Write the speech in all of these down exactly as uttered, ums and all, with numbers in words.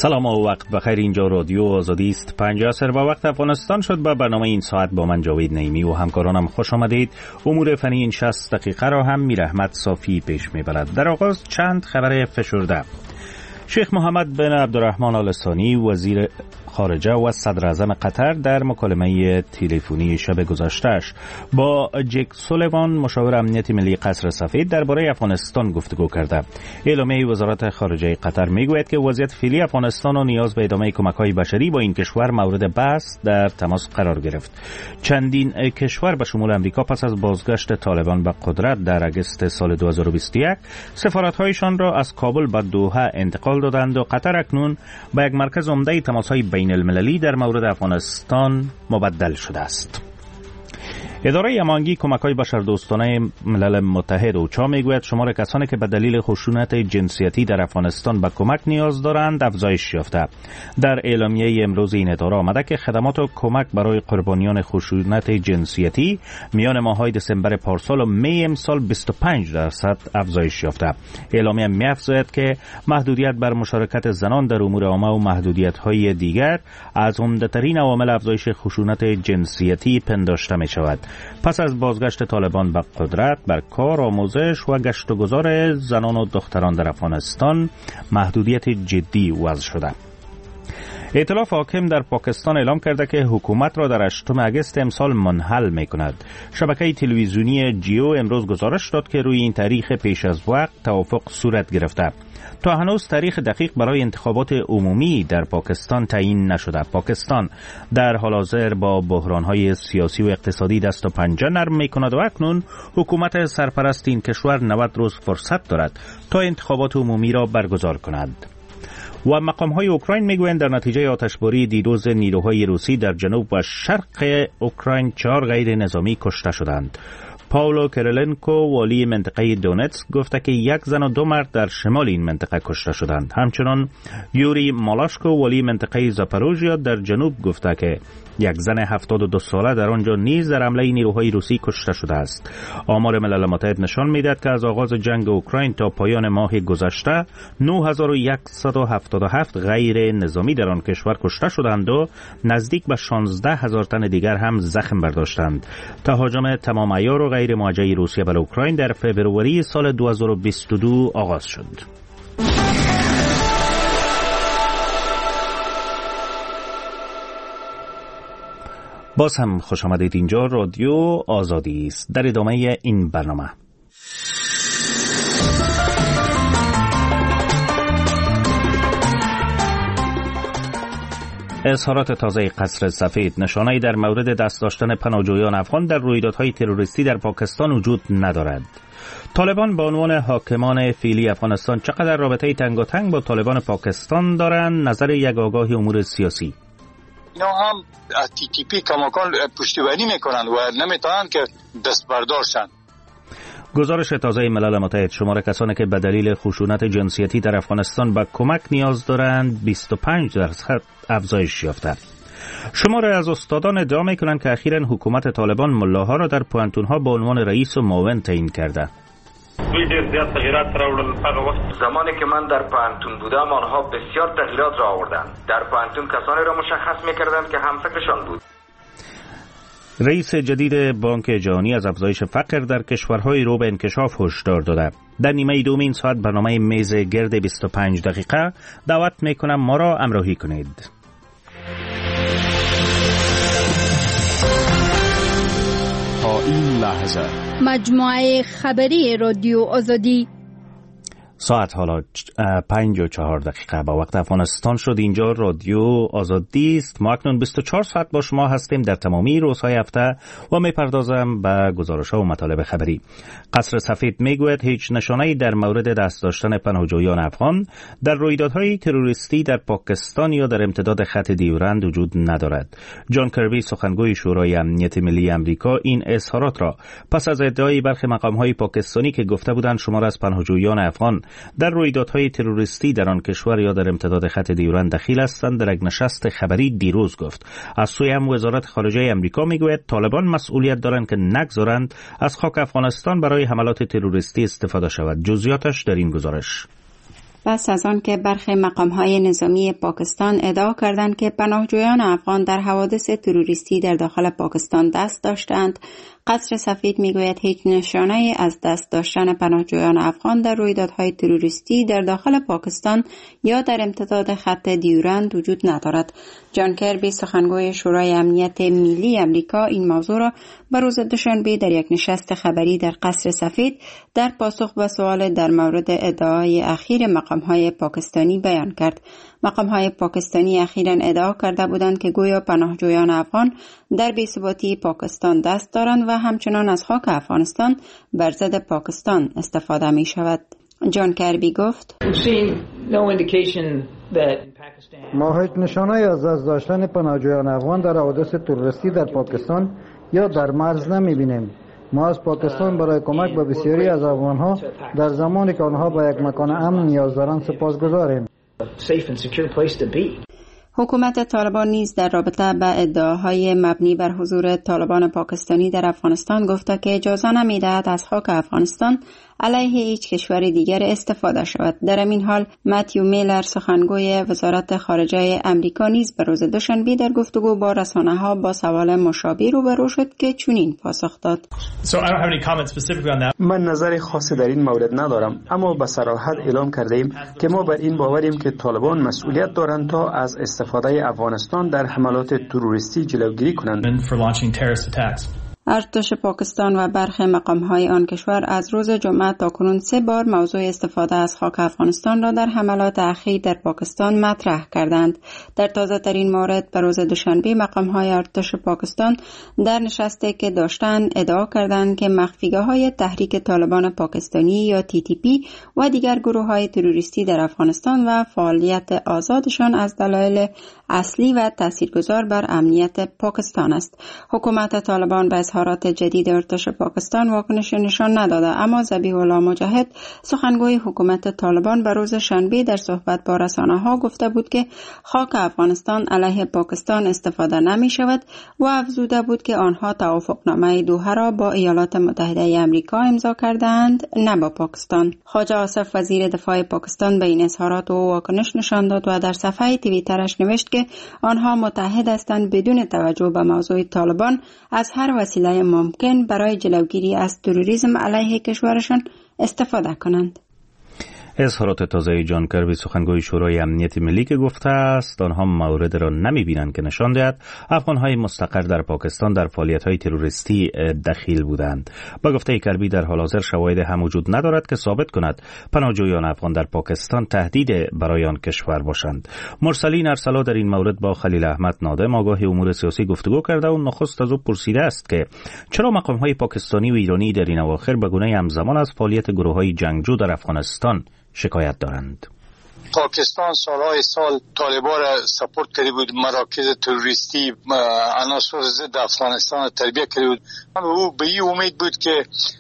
سلام و وقت بخیر. اینجا رادیو آزادی است. پنج عصر با وقت افغانستان شد. با برنامه این ساعت با من جاوید نعیمی و همکارانم خوش آمدید. امور فنی این شصت دقیقه را هم میر احمد صافی پیش میبرد. در آغاز چند خبر فشرده. شیخ محمد بن عبدالرحمن آل ثانی وزیر خارجه و صدر اعظم قطر در مکالمه تلفنی شب گذشته‌اش با جک سولیوان مشاور امنیت ملی قصر سفید درباره افغانستان گفتگو کرده. اعلامیه وزارت خارجه قطر میگوید که وضعیت فعلی افغانستان و نیاز به ادامه کمک‌های بشری با این کشور مورد بحث در تماس قرار گرفت. چندین کشور به شمول امریکا پس از بازگشت طالبان به قدرت در اگست سال دو هزار و بیست و یک سفارت‌هایشان را از کابل به دوحه انتقال دادند و قطر اکنون به یک مرکز عمده تماس‌های بین المللی در مورد افغانستان مبدل شده است. اداره امانگی کمک‌های بشردوستانه ملل متحد اوچا میگوید شمار کسانی که به دلیل خشونت جنسیتی در افغانستان به کمک نیاز دارند افزایش یافته. در اعلامیه امروز این اداره آمده که خدمات و کمک برای قربانیان خشونت جنسیتی میان ماه‌های دسامبر پارسال و می امسال بیست و پنج درصد افزایش یافته. اعلامیه می‌افزاید که محدودیت بر مشارکت زنان در امور عامه و محدودیت‌های دیگر از عمده‌ترین عوامل افزایش خشونت جنسیتی پنداشته می‌شود. پس از بازگشت طالبان به قدرت بر کار، آموزش و گشت و گذار زنان و دختران در افغانستان محدودیت جدی وضع شده. ائتلاف حاکم در پاکستان اعلام کرده که حکومت را در هشتم اگست امسال منحل می کند. شبکه تلویزیونی جیو امروز گزارش داد که روی این تاریخ پیش از وقت توافق صورت گرفته. تا هنوز تاریخ دقیق برای انتخابات عمومی در پاکستان تعیین نشده. پاکستان در حال حاضر با بحران‌های سیاسی و اقتصادی دست و پنجه نرم می‌کند و اکنون حکومت سرپرست این کشور نود روز فرصت دارد تا انتخابات عمومی را برگزار کند. و مقام‌های اوکراین میگویند در نتیجه آتشباری دیروز نیروهای روسی در جنوب و شرق اوکراین چهار غیر نظامی کشته شدند. پاولو کریلنکو والی منطقه دونتسک گفته که یک زن و دو مرد در شمال این منطقه کشته شدند. همچنان یوری مالاشکو والی منطقه زاپاروژیا در جنوب گفته که یک زن هفتاد و دو ساله در آنجا نیز در حمله نیروهای روسی کشته شده است. آمار ملل متحد نشان می‌دهد که از آغاز جنگ اوکراین تا پایان ماه گذشته نه هزار و صد و هفتاد و هفت غیر نظامی در آن کشور کشته شدند و نزدیک به شانزده هزار تن دیگر هم زخم برداشتند. تهاجم تمام عیار و غیر موجه روسیه بر اوکراین در فوریه سال دو هزار و بیست و دو آغاز شد. باز هم خوش آمدید. اینجا رادیو آزادی است. در ادامه این برنامه اظهارات تازه قصر سفید نشانه‌ای در مورد دست داشتن پناهجویان افغان در رویدادهای تروریستی در پاکستان وجود ندارد. طالبان به عنوان حاکمان فعلی افغانستان چقدر رابطه تنگاتنگ با طالبان پاکستان دارند؟ نظر یک آگاه امور سیاسی: اینا هم از تی تی پی کماکان پشتیبانی میکنند و نمیتونند که دست بردارشن. گزارش تازه ملل متحد شمار کسانی که به دلیل خشونت جنسیتی در افغانستان به کمک نیاز دارند بیست و پنج درصد افزایش یافته. شمار از استادان ادعا میکنند که اخیراً حکومت طالبان ملاها را در پوهنتون‌ها به عنوان رئیس و معاون تعیین کرده. دوی ډېر زیات تغییرات راوړل. هغه وخت زمانی که من در پوهنتون بودم آنها بسیار تغییرات را آوردند. در پوهنتون کسانی را مشخص میکردند که همفکرشان بود. رئیس جدید بانک جهانی از افزایش فقر در کشورهای رو به انکشاف هشدار داده. در نیمه دوم این ساعت برنامه میز گرد بیست و پنج دقیقه دعوت میکنم ما را همراهی کنید. تا این لحظه مجموعه خبری رادیو آزادی. ساعت حالا پنج و چهار دقیقه با وقت افغانستان شد. اینجا رادیو آزادی است. ما اکنون بیست و چهار ساعت با شما هستیم در تمامی روزهای هفته و میپردازم به گزارش‌ها و مطالب خبری. قصر سفید میگوید هیچ نشانه‌ای در مورد دست داشتن پناهجویان افغان در رویدادهای تروریستی در پاکستان یا در امتداد خط دیورند وجود ندارد. جان کربی سخنگوی شورای امنیت ملی آمریکا این اظهارات را پس از ادعای برخی مقام‌های پاکستانی که گفته بودند شمار از پناهجویان افغان در رویدادهای تروریستی در آن کشور یا در امتداد خط دیورند دخیل هستند در یک نشست خبری دیروز گفت. از سوی هم وزارت خارجه آمریکا میگوید طالبان مسئولیت دارند که نگذارند از خاک افغانستان برای حملات تروریستی استفاده شود. جزئیاتش در این گزارش. پس از آن که برخی مقام‌های نظامی پاکستان ادعا کردند که پناهجویان افغان در حوادث تروریستی در داخل پاکستان دست داشتند، قصر سفید میگوید هیچ نشانه‌ای از دست داشتن پناهجویان افغان در رویدادهای تروریستی در داخل پاکستان یا در امتداد خط دیورند وجود ندارد. جان کربی، سخنگوی شورای امنیت ملی امریکا، این موضوع را به روز دوشنبه در یک نشست خبری در قصر سفید در پاسخ به سوال در مورد ادعای اخیر مقام‌های پاکستانی بیان کرد. مقام‌های پاکستانی اخیراً ادعا کرده بودند که گویا پناهجویان افغان در بی‌ثباتی پاکستان دست دارند و همچنان از خاک افغانستان بر ضد پاکستان استفاده می شود. جان کربی گفت: ما هیچ نشانه‌ای از دست داشتن پناهجویان افغان در حوادث تروریستی در پاکستان یا در مرز نمی‌بینیم. ما از پاکستان برای کمک به بسیاری از افغان‌ها در زمانی که آنها به یک مکان امن نیاز دارند سپاسگزاریم. حکومت طالبان نیز در رابطه به ادعاهای مبنی بر حضور طالبان پاکستانی در افغانستان گفته که اجازه نمی‌دهد از خاک افغانستان علیه هیچ کشور دیگر استفاده شود. در این حال متیو میلر، سخنگوی وزارت خارجه امریکا، نیز به روز دوشنبه در گفتگو با رسانه‌ها با سوال مشابه روبرو شد که چنین پاسخ داد: من نظر خاصی در این مورد ندارم، اما به صراحت اعلام کرده ایم که ما بر این باوریم که طالبان مسئولیت دارند تا از استفاده افغانستان در حملات تروریستی جلوگیری کنند. ارتش پاکستان و برخی مقام‌های آن کشور از روز جمعه تا کنون سه بار موضوع استفاده از خاک افغانستان را در حملات اخیر در پاکستان مطرح کردند. در تازه ترین مورد به روز دوشنبه مقام‌های ارتش پاکستان در نشستی که داشتند ادعا کردند که مخفیگاه‌های تحریک طالبان پاکستانی یا تی تی پی و دیگر گروه‌های تروریستی در افغانستان و فعالیت آزادشان از دلایل اصلی و تاثیرگذار بر امنیت پاکستان است. حکومت طالبان به اظهارات جدید ارتش پاکستان واکنش نشان نداده، اما ذبیح الله مجاهد، سخنگوی حکومت طالبان، به روز شنبه در صحبت با رسانه‌ها گفته بود که خاک افغانستان علیه پاکستان استفاده نمی شود و افزوده بود که آنها توافقنامه دوحه را با ایالات متحده آمریکا امضا کردند، نه با پاکستان. خواجه آصف، وزیر دفاع پاکستان، به این اظهارات او واکنش نشان داد و در صفحه توییترش نوشت که آنها متحد هستند بدون توجه به موضوع طالبان از هر وسیله ممکن برای جلوگیری از تروریسم علیه کشورشان استفاده کنند. اظهارات تازه جان کربی، سخنگوی شورای امنیت ملی، که گفته است آنها مورد را نمی‌بینند که نشان دهد افغان‌های مستقر در پاکستان در فعالیت‌های تروریستی دخیل بودند. با گفته کربی در حال حاضر شواهد هم وجود ندارد که ثابت کند پناهجویان افغان در پاکستان تهدید برای آن کشور باشند. مرسلین ارسلا در این مورد با خلیل احمد نادم، آگاه امور سیاسی، گفتگو کرده و نخست از او پرسیده است که چرا مقام‌های پاکستانی و ایرانی در این اواخر به گونه همزمان از فعالیت گروه‌های جنگجو در افغانستان شکایت دارند. پاکستان سالهای سال طالبان را سپورت کرده بود، مراکز تروریستی، عناصر ضد افغانستان تربیت کرده بود. او به این امید بود که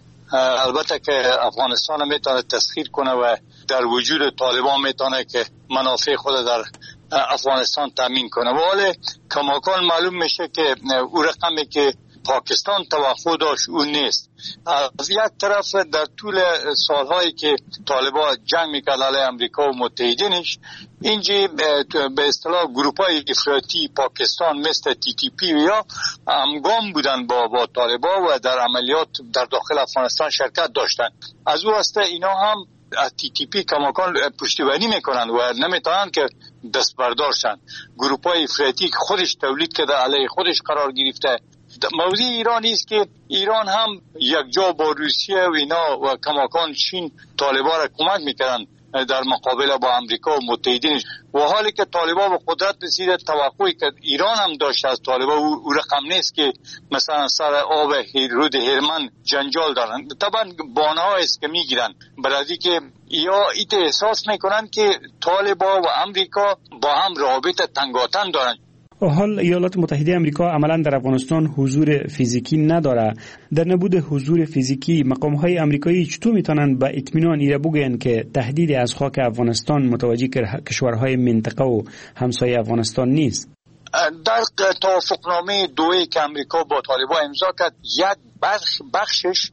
البته که افغانستان میتونه تسخیر کنه و در وجود طالبان میتونه که منافع خود در افغانستان تامین کنه. ولی کماکان معلوم میشه که او رقمی که پاکستان توقع داشت اون نیست. از یک طرف در طول سالهایی که طالبان جنگ میکرد علیه امریکا و متحدینش، اینجا به اصطلاح گروپ‌های افراطی پاکستان مثل تی تی پی یا همگام بودن با با طالبان و در عملیات در داخل افغانستان شرکت داشتن. از او هسته اینا هم تی تی پی کماکان پشتیبانی میکنن و نمیتونن که دست بردارشن. گروپ‌های افراطی که خودش تولید کرده علیه خودش قرار گرفته. موضوع ایران است که ایران هم یک جا با روسیه و اینا و کماکان چین طالبان را کمک میکردن در مقابله با امریکا و متحدینش، و حالی که طالبان به قدرت رسیده توقعی که ایران هم داشت از طالبان او رقم نیست که مثلا سر آب رود هرمن جنجال دارن. طبعا بانها است که میگیرن برای که یا ایت احساس میکنن که طالبان و امریکا با هم رابطه تنگاتن دارن. حال ایالات متحده آمریکا عملاً در افغانستان حضور فیزیکی نداره. در نبود حضور فیزیکی مقام‌های آمریکایی چطور میتونن با اطمینان ایره بگوین که تهدید از خاک افغانستان متوجه کشورهای منطقه و همسایه افغانستان نیست؟ در توافقنامه دویی که امریکا با طالبان امضا کرد، یک بخش بخشش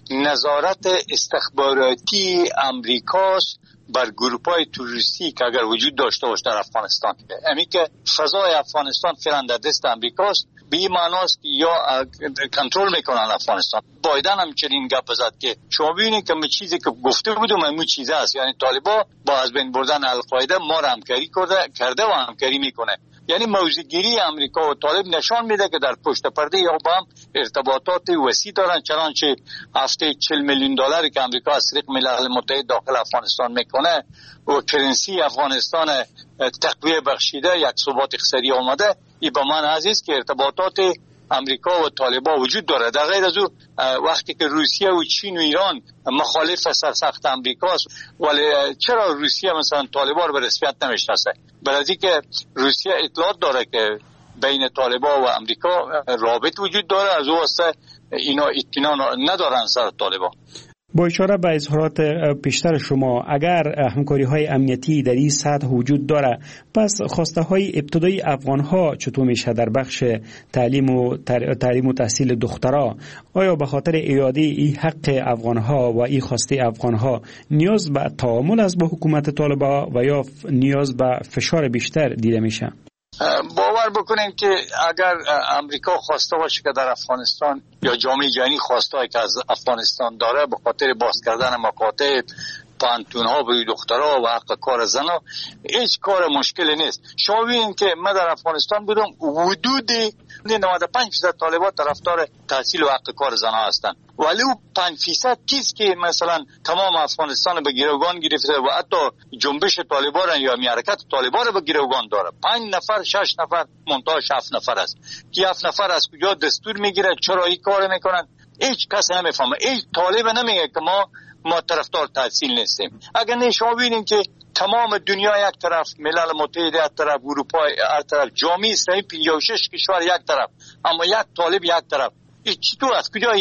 نظارت استخباراتی امریکاست بر گروپ‌های تروریستی که اگر وجود داشته باشه در افغانستان. همین که فضای افغانستان فعلا در دست امریکاست، به این معناست که یا کنترل میکنن افغانستان. بایدن هم چنین گپ زد که شما ببینید که چیزی که گفته بودم همون چیز است، یعنی طالبان با از بین بردن القاعده ما را همکاری کرده کرده و همکاری میکنه. یعنی موضوعگیری امریکا و طالب نشان میده که در پشت پرده یا با هم ارتباطات وسیع دارن، چنانچه هفته چهل میلیون دلاری که امریکا از طریق ملل متحد داخل افغانستان میکنه و کرنسی افغانستان تقویه بخشیده، یک ثبات اقتصادی آمده، این به من عزیز که ارتباطات امریکا و طالبان وجود داره. در غیر از او وقتی که روسیه و چین و ایران مخالف سرسخت امریکاست، ولی چرا روسیه مثلا طالبان رو به رسمیت نمیشناسه؟ برای که روسیه اطلاعات داره که بین طالبان و امریکا رابط وجود داره، از او واسه اینا اطمینان ندارن سر طالبان. با اشاره به اظهارات پیشتر شما، اگر همکاری های امنیتی در این سطح وجود داره، پس خواسته های ابتدایی افغان ها چطور میشه در بخش تعلیم و تعلیم و تحصیل دخترها؟ آیا به خاطر اعاده این حق افغان ها و این خواسته افغان ها نیاز به تعامل از با حکومت طالبان و یا نیاز به فشار بیشتر دیده میشه؟ باور بکنین که اگر امریکا خواسته باشه که در افغانستان یا جامعه جهانی خواسته که از افغانستان داره به خاطر باز کردن مکاتب، پانتون ها به دخترها و حق کار زنها، هیچ کار مشکلی نیست. شما ببینید که من در افغانستان بودم، حدود نود و پنج درصد طالبان طرفدار تحصیل و حق کار زنها هستند، ولی او پنج درصد کیست که مثلا تمام افغانستان به گروگان گرفته و حتی جنبش طالبان یا می حرکت طالبان به گروگان داره. پنج نفر شش نفر منتاش هفت نفر است که هفت نفر از کجا دستور میگیره، چرا این کار میکنن؟ هیچ کس نمیفهمه. هیچ طالب نمیگه که ما ما طرفدار تحصیل نیستیم. اگر نه شما ببینید که تمام دنیا یک طرف، ملل متحد یک طرف، اروپا هر طرف، جامعه اسلامی پنجاه و شش کشور یک طرف، اما یک طالب یک طرف. این چطور از کجا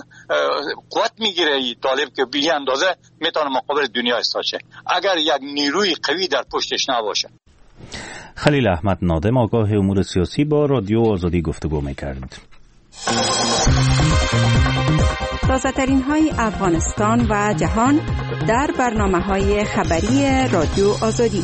قوت میگیره این طالب که به اندازه میتونه مقابل دنیا ایستاشه اگر یک نیروی قوی در پشتش نباشه؟ خلیل احمد نادم، آگاه امور سیاسی، با رادیو آزادی گفتگو میکرد. تازه ترین های افغانستان و جهان در برنامه های خبری رادیو آزادی.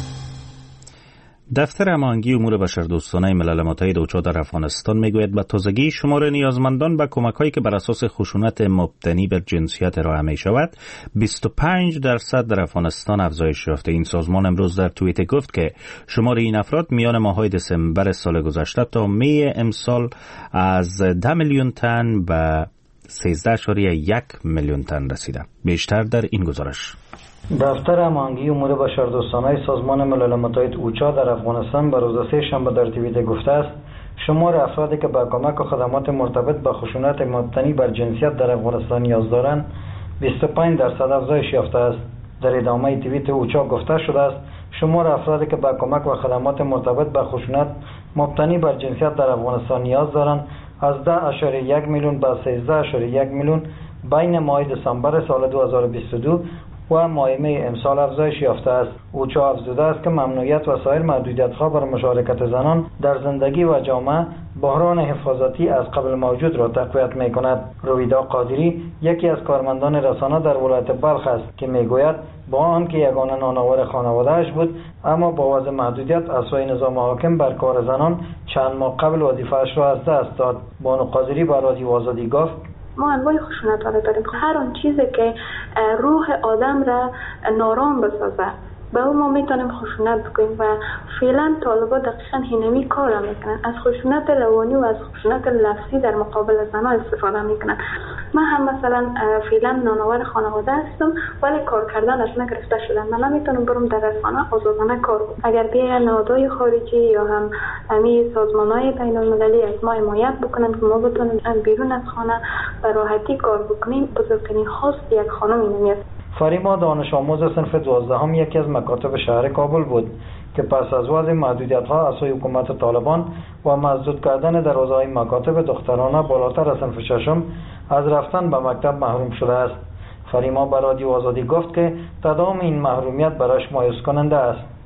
دفتر هماهنگی امور بشردوستانه ملل متحد اوچا در افغانستان میگوید به تازگی شمار نیازمندان به کمک‌هایی که بر اساس خشونت مبتنی بر جنسیت ارائه می شود بیست و پنج درصد در افغانستان افزایش یافته. این سازمان امروز در توییت گفت که شمار این افراد میان ماه‌های دسامبر سال گذشته تا می امسال از ده میلیون تن به سیزده اشاریه یک میلیون تن رسیده. بیشتر در این گزارش. دفتر هماهنگی امور بشردوستانه سازمان ملل متحد اوچا در افغانستان به روز سه شنبه در توییت گفته است شمار افرادی که به کمک و خدمات مرتبط به خشونت مبتنی بر جنسیت در افغانستان نیاز دارند بیست و پنج درصد افزایش یافته است. در ادامه توییت اوچا گفته شده است شمار افرادی که به کمک و خدمات مرتبط به خشونت مبتنی بر جنسیت در افغانستان نیاز دارند از ده اشاریه یک میلیون به سیزده اشاریه یک میلیون بین ماه دسامبر سال دو هزار و بیست و دو و ماه می امسال افزایش یافته است. اوچا افزوده است که ممنوعیت و سایر محدودیت‌ها بر مشارکت زنان در زندگی و جامعه بحران حفاظتی از قبل موجود را تقویت می‌کند. رویدا قادری یکی از کارمندان رسانه در ولایت بلخ است که می‌گوید با آنکه یگانه نانآور خانواده‌اش بود اما با وضع محدودیت اسوای نظام حاکم بر کار زنان چند ماه قبل وظیفه‌اش را از دست داد. بانو قادری به رادیو آزادی گفت ما انواع خشونت ها داریم. هر آن چیزی که روح آدم را نارام بسازه به اون ما میتونیم خشونت بکنیم و فعلا طالبان دقیقا اینمی کار را میکنن. از خشونت روانی و از خشونت لفظی در مقابل زنها استفاده میکنن. من هم مثلا فعلا نانآور خانواده هستم ولی کار کردن از من گرفته شدم. من نمیتونم برم در رسانه آزادانه کار کنم. اگر بیاین نهادهای خارجی یا هم همی سازمانهای بین المللی از ما حمایت بکنن که ما بتونیم بیرون از خانه به راحتی کار بکنیم، بزرگترین خواست یک خانم اینمیه. فریما دانش آموز صنف دوازدهم یکی از مکاتب شهر کابل بود که پس از وضع محدودیت‌ها از سوی حکومت طالبان و مسدود کردن دروازه‌های مکاتب دخترانه بالاتر از صنف ششم از رفتن به مکتب محروم شده است. فریما به رادیو آزادی گفت که تداوم این محرومیت برایش مایوس کننده است.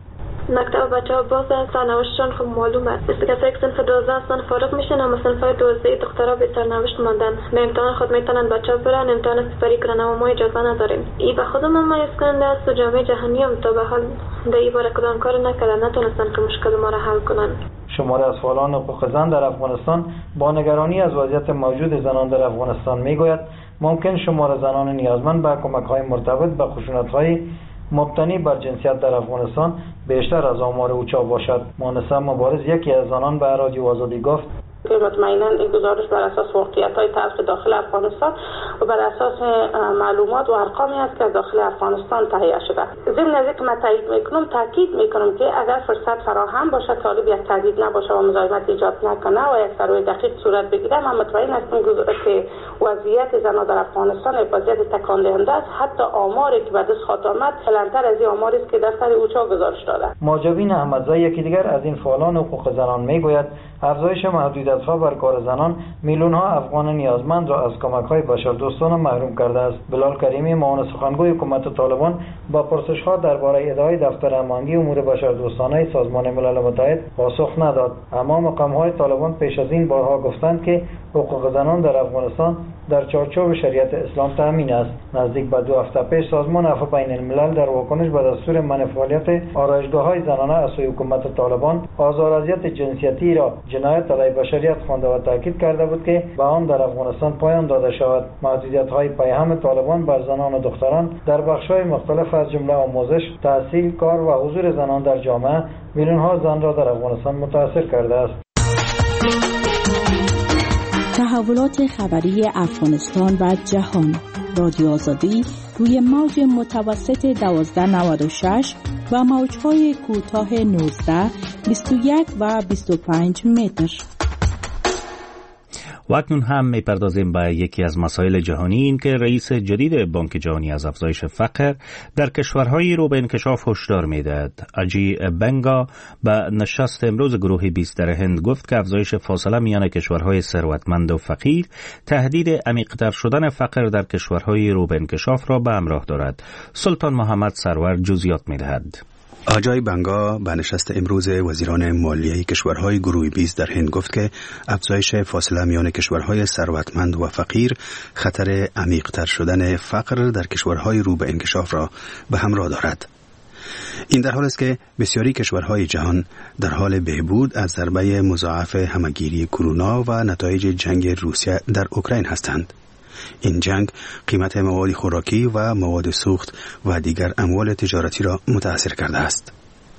مکتب بچه‌ها باز سرنوشتشان خب معلومه. مثل کسایی که صنف دوازده هستن فارغ میشن، اما صنف دوازده دخترها به سرنوشت ماندن. به امتحان خود میتونن بچه‌ها برن امتحان سپری کنن، اما ما اجازه نداریم. این به خودمون مایوس کننده است و جامعه جهانی هم تا به حال در این باره کدام کار نکردن، نتونستن که مشکل ما را حل کنن. شماری از فعالان حقوق زن در افغانستان با نگرانی از وضعیت موجود زنان در افغانستان میگوید ممکن شمار زنان نیازمند به کمک‌های مرتبط به خشونت‌های مبتنی بر جنسیت در افغانستان بیشتر از آمار اوچا باشد. مانسه مبارز یکی از زنان به رادیو آزادی گفت مطمئنا این گزارش بر اساس واقعیت‌های تلخ داخل افغانستان و بر اساس معلومات و ارقامی است که داخل افغانستان تهیه شده. ضمن از اینکه من تایید میکنم، تاکید میکنم که اگر فرصت فراهم باشه، طالب یک تهدید نباشه و مزاحمت ایجاد نکنه و یک سروی دقیق صورت بگیره، من مطمئن هستم که وضعیت زنان در افغانستان وضعیت تکان دهنده است. حتی آماری که به دست خاتمت کلانتر از این آماری است که دفتر اوچا گزارش داده. ماجبین احمدزی یکی دیگر از این فعالان حقوق زنان میگوید افزایش محدودیت‌ها بر کار زنان میلیون‌ها افغان نیازمند را از کمک‌های بشردوستانه محروم کرده است. بلال کریمی معاون سخنگوی حکومت طالبان با پرسش‌ها درباره ادعای دفتر امانگی امور بشردوستانه سازمان ملل متحد پاسخ نداد، اما مقام‌های طالبان پیش از این بارها گفتند که حقوق زنان در افغانستان در چارچوب شریعت اسلام تامین است. نزدیک به دو هفته پیش سازمان عفو بین الملل در واکنش به دستور منع فعالیت آرایشگاه‌های زنانه از سوی حکومت طالبان آزار و اذیت جنسیتی را جنایت علیه بشریت خوانده و تاکید کرده بود که به آن در افغانستان پایان داده شود. محدودیت‌های پیهم طالبان بر زنان و دختران در بخش‌های مختلف از جمله آموزش، تحصیل، کار و حضور زنان در جامعه میلیون‌ها زن را در افغانستان متاثر کرده است. تحولات خبری افغانستان و جهان. رادیو آزادی روی موج متوسط دوازده نود و شش و موج‌های کوتاه نوزده، بیست و یک و بیست و پنج متر. و اکنون هم میپردازیم به یکی از مسائل جهانی، این که رئیس جدید بانک جهانی از افزایش فقر در کشورهای رو به انکشاف هشدار میدهد. اجی بنگا به نشست امروز گروه بیست در هند گفت که افزایش فاصله میان کشورهای ثروتمند و فقیر تهدید عمیق‌تر شدن فقر در کشورهای رو به انکشاف را به همراه دارد. سلطان محمد سرور جزئیات میدهد. آجای بنگا به نشست امروز وزیران مالیه کشورهای گروه بیست در هند گفت که افزایش فاصله میان کشورهای ثروتمند و فقیر خطر عمیق‌تر شدن فقر در کشورهای رو به انکشاف را به همراه دارد. این در حالی است که بسیاری کشورهای جهان در حال بهبود از ضربه مضاعف همهگیری کرونا و نتایج جنگ روسیه در اوکراین هستند. این جنگ قیمت مواد خوراکی و مواد سوخت و دیگر اموال تجارتی را متاثر کرده است.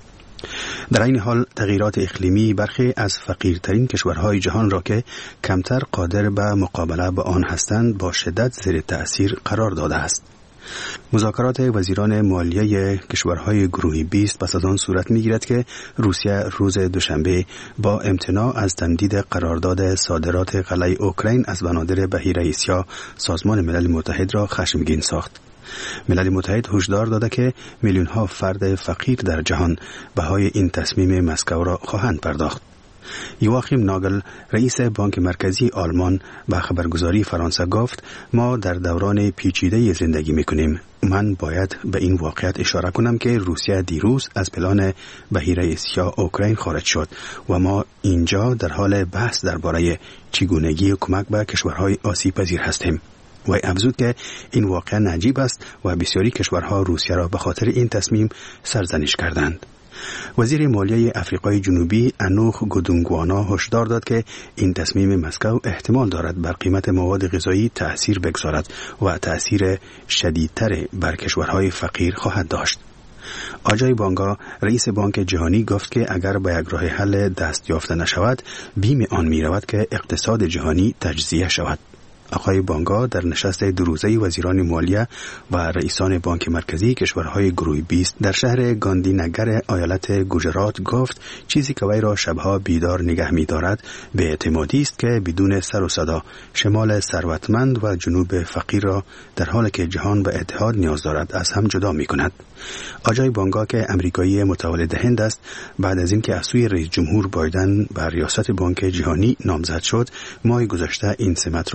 در این حال تغییرات اقلیمی برخی از فقیرترین کشورهای جهان را که کمتر قادر به مقابله با آن هستند با شدت زیر تأثیر قرار داده است. مذاکرات وزیران مالیه کشورهای گروه بیست پس از آن صورت می‌گیرد که روسیه روز دوشنبه با امتناع از تمدید قرارداد صادرات غله اوکراین از بنادر بحیره اسیا سازمان ملل متحد را خشمگین ساخت. ملل متحد هشدار داده که میلیون‌ها فرد فقیر در جهان بهای این تصمیم مسکو را خواهند پرداخت. یواخیم ناگل رئیس بانک مرکزی آلمان به خبرگزاری فرانسه گفت ما در دوران پیچیده زندگی میکنیم. من باید به این واقعیت اشاره کنم که روسیه دیروز از پلان بحیره اسیا اوکراین خارج شد و ما اینجا در حال بحث درباره چگونگی کمک به کشورهای آسیب پذیر هستیم. و افزود که این واقعه عجیب است و بسیاری کشورها روسیه را به خاطر این تصمیم سرزنش کردند. وزیر مالیه افریقای جنوبی انوخ گودونگوانا هشدار داد که این تصمیم مسکو احتمال دارد بر قیمت مواد غذایی تأثیر بگذارد و تأثیر شدیدتر بر کشورهای فقیر خواهد داشت. آجای بانگا رئیس بانک جهانی گفت که اگر به یک راه حل دست یافته نشود بیم آن می رود که اقتصاد جهانی تجزیه شود. آقای بانگا در نشست دو روزه وزیران مالیه و رئیسان بانک مرکزی کشورهای گروه بیست در شهر گاندی نگر ایالت گوجرات گفت چیزی که وی را شبها بیدار نگه می دارد به اعتمادی است که بدون سر و صدا شمال ثروتمند و جنوب فقیر را در حالی که جهان به اتحاد نیاز دارد از هم جدا می کند. آجای بانگا که امریکایی متولد هند است بعد از اینکه از سوی رئیس جمهور بایدن بر ریاست بانک جهانی نامزد شد ماه گذشته این سمت را به دوش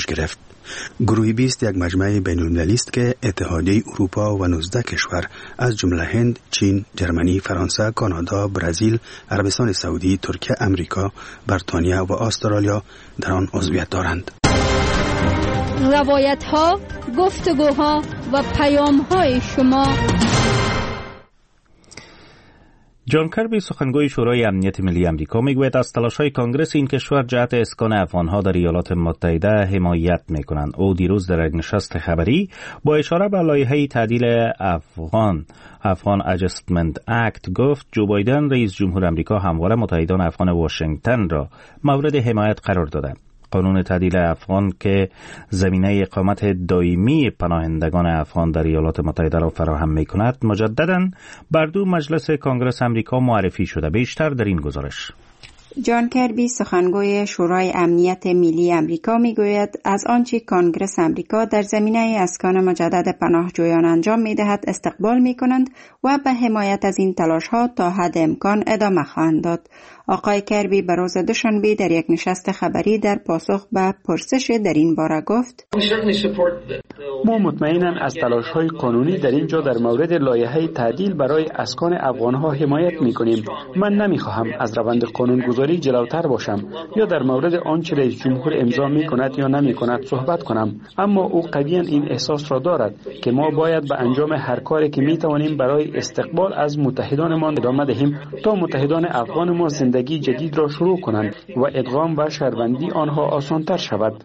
گرفت. گروه بیست یک مجمع بین‌المللی است که اتحادیه اروپا و نوزده کشور از جمله هند، چین، جرمنی، فرانسه، کانادا، برزیل، عربستان سعودی، ترکیه، امریکا، بریتانیا و استرالیا در آن عضویت دارند. روایت ها، گفتگوها و پیام های شما. جان کربی سخنگوی شورای امنیت ملی آمریکا میگوید از تلاش‌های کنگرس این کشور جهت اسکان افغان‌ها در ایالات متحده حمایت می‌کنند. او دیروز در یک نشست خبری با اشاره به لایحه تعدیل افغان افغان اجستمنت اکت گفت جو بایدن رئیس جمهور آمریکا همواره متحدان افغان واشنگتن را مورد حمایت قرار داده. قانون تعدیل افغان که زمینه اقامت دائمی پناهندگان افغان در ایالات متحده را فراهم می‌کند مجدداً بر دو مجلس کنگره آمریکا معرفی شده. بیشتر در این گزارش. جان کربی سخنگوی شورای امنیت ملی آمریکا میگوید از آنچه کنگره آمریکا در زمینه اسکان مجدد پناهجویان انجام میدهد استقبال میکنند و به حمایت از این تلاش‌ها تا حد امکان ادامه خواهند داد. آقای کربی به روز دوشنبه در یک نشست خبری در پاسخ به پرسش در این باره گفت: ما مطمئناً از تلاش‌های قانونی در اینجا در مورد لایحه تعدیل برای اسکان افغان‌ها حمایت می‌کنیم. من نمی‌خواهم از روند قانونگذاری جلوتر باشم یا در مورد آنچه رئیس جمهور امضا می‌کند یا نمی‌کند صحبت کنم، اما او قویاً این احساس را دارد که ما باید به انجام هر کاری که می‌توانیم برای استقبال از متحدانمان ادامه دهیم تا متحدان افغان ما زندگی جدید را شروع کنند و ادغام و شهروندی آنها آسان‌تر شود.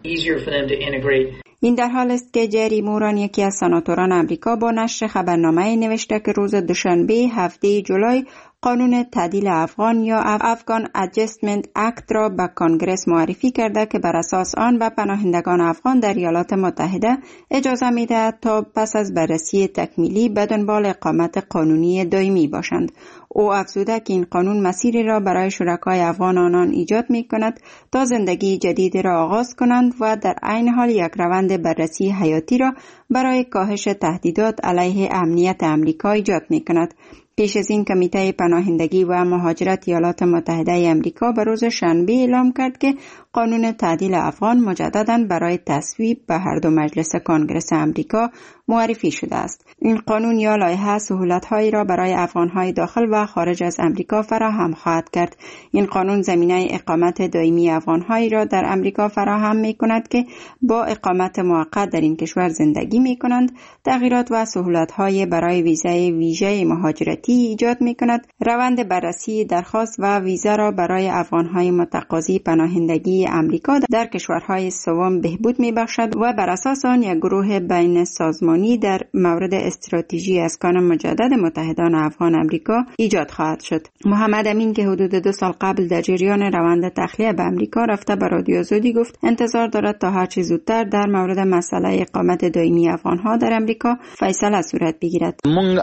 این در حال است که جری موران یکی از سناتوران آمریکا با نشر خبرنامه نوشته که روز دوشنبه هفده جولای قانون تعدیل افغان یا افغان اجستمنت اکت را به کنگرس معرفی کرده که بر اساس آن به پناهندگان افغان در ایالات متحده اجازه می‌دهد تا پس از بررسی تکمیلی به دنبال اقامت قانونی دائمی باشند. او افزوده که این قانون مسیری را برای شرکای افغان آنان ایجاد می‌کند تا زندگی جدید را آغاز کنند و در عین حال یک روند بررسی حیاتی را برای کاهش تهدیدات علیه امنیت آمریکا ایجاد می‌کند. پیش از این کمیته پناهندگی و مهاجرت ایالات متحده آمریکا به روز شنبه اعلام کرد که قانون تعدیل افغان مجدداً برای تصویب به هر دو مجلس کنگره آمریکا معرفی شده است. این قانون یا لایحه سهولت‌هایی را برای افغان‌های داخل و خارج از آمریکا فراهم خواهد کرد. این قانون زمینه اقامت دائمی افغان‌هایی را در آمریکا فراهم می‌کند که با اقامت موقت در این کشور زندگی می‌کنند. تغییرات و سهولت‌های برای ویزای ویژه مهاجرتی ایجاد می‌کند. روند بررسی درخواست و ویزا را برای افغان‌های متقاضی پناهندگی آمریکا در کشورهای سوم بهبود می‌بخشد و بر اساس آن یک گروه بین سازمانی در مورد استراتژی اسکان مجدد متحدان افغان آمریکا ایجاد خواهد شد. محمد امین که حدود دو سال قبل در جریان روند تخلیه به آمریکا رفته به رادیو آزادی گفت انتظار دارد تا هرچه زودتر در مورد مسئله اقامت دائمی افغان‌ها در آمریکا فیصله صورت بگیرد.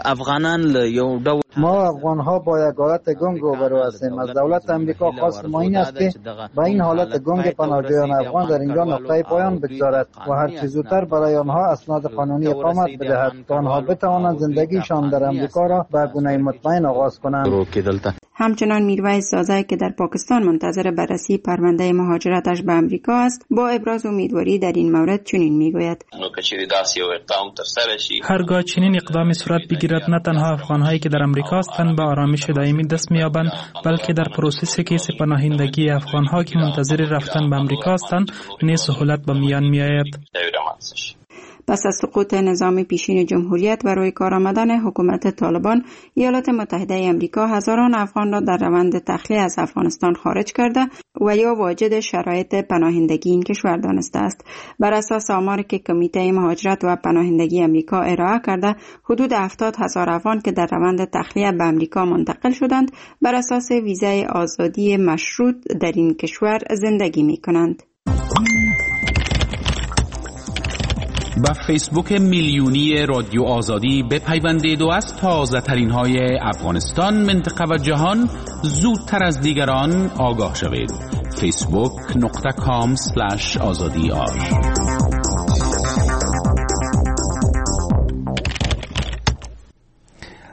ما افغان‌ها با یک حالت گنگ روبرو هستیم. از دولت آمریکا خواست ما این است که با این حالت گنگ پناهجویان افغان در اینجا نقطه پایان بگذارد و هر چه زودتر برای آنها اسناد قانونی اقامت بدهد تا آنها بتوانند زندگیشان در آمریکا را به گونه مطمئن آغاز کنند. همچنان میرویس زازای که در پاکستان منتظر بررسی پرونده مهاجرتش به آمریکا است با ابراز امیدواری در این مورد چنین میگوید: هرگاه چنین اقدامی صورت بگیرد نه تنها افغان‌هایی که در آمریکا هستند به آرامش دائمی دست می‌یابند، بلکه در پروسس کیس پناهندگی افغان‌ها که منتظر رفتن به آمریکا هستند نیز سهولت به میان می‌آید. پس از سقوط نظام پیشین جمهوریت و روی کار آمدن حکومت طالبان، ایالات متحده آمریکا هزاران افغان را در روند تخلیه از افغانستان خارج کرده و یا واجد شرایط پناهندگی این کشور دانسته است. بر اساس آماری که کمیته مهاجرت و پناهندگی آمریکا ارائه کرده، حدود هفتاد هزار افغان که در روند تخلیه به آمریکا منتقل شدند، بر اساس ویزای آزادی مشروط در این کشور زندگی می‌کنند. با فیسبوک میلیونی رادیو آزادی بپیوندید و از تازه ترین های افغانستان، منطقه و جهان زودتر از دیگران آگاه شوید. فیسبوک نقطه کام سلش آزادی آر.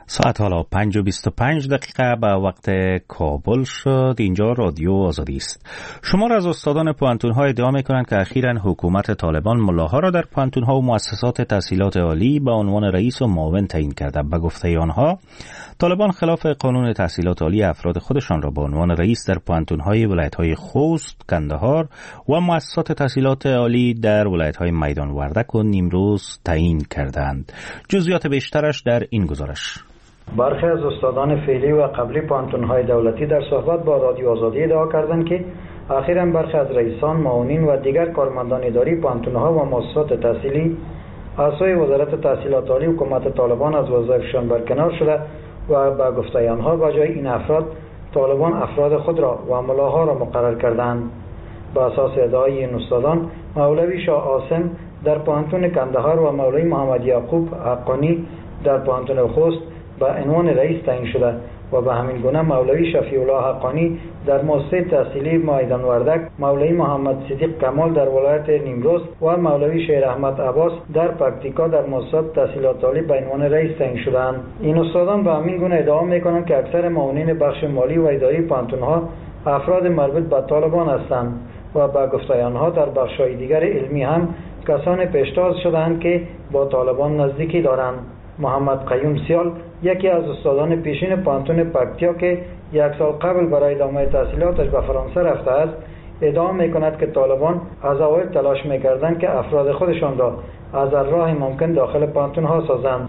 ساعت حالا پنج و بیست و پنج دقیقه به وقت کابل شد. اینجا رادیو آزادی است. شمار از استادان پوهنتون‌ها ادعا می‌کنند که اخیراً حکومت طالبان ملاها را در پوهنتون‌ها و مؤسسات تحصیلات عالی به عنوان رئیس و معاون تعیین کرده. به گفته آنها طالبان خلاف قانون تحصیلات عالی افراد خودشان را به عنوان رئیس در پوهنتون‌های ولایت‌های خوست، کندهار و مؤسسات تحصیلات عالی در ولایت‌های میدان وردک و نیمروز تعیین کردند. جزئیات بیشترش در این گزارش. برخی از استادان فعلی و قبلی پوهنتون‌های دولتی در صحبت با رادیو آزادی ادعا کردند که اخیراً برخی از رئیسان، معاونین و دیگر کارمندان اداری پوهنتون‌ها و مؤسسات تحصیلی از سوی وزارت تحصیلات عالی حکومت طالبان از وظایفشان برکنار شده و به گفته آنها به جای این افراد طالبان افراد خود را و ملاها را مقرر کردند. به اساس ادعای این استادان، مولوی شاه عاصم در پوهنتون کندهار و مولوی محمد یعقوب حقانی در پوهنتون خوست به عنوان رئیس تعیین شده و به همین گونه مولوی شفیع الله حقانی در مؤسسه تحصیلی میدان وردک، مولوی محمد صدیق کمال در ولایت نیمروز و مولوی شیر احمد عباس در پکتیکا در مؤسسات تحصیلات عالی به عنوان رئیس تعیین شدند. این استادان به همین گونه ادعا میکنند که اکثر معاونین بخش مالی و اداری پوهنتون‌ها افراد مربوط به طالبان هستند و به گفته آنها در بخش‌های دیگر علمی هم کسان پیشتاز شدند که با طالبان نزدیکی دارند. محمد قیوم سیال، یکی از استادان پیشین پوهنتون پکتیا که یک سال قبل برای ادامه تحصیلاتش به فرانسه رفته است، ادعا میکند که طالبان از اول تلاش میکردند که افراد خودشان را از هر راه ممکن داخل پوهنتون ها سازند.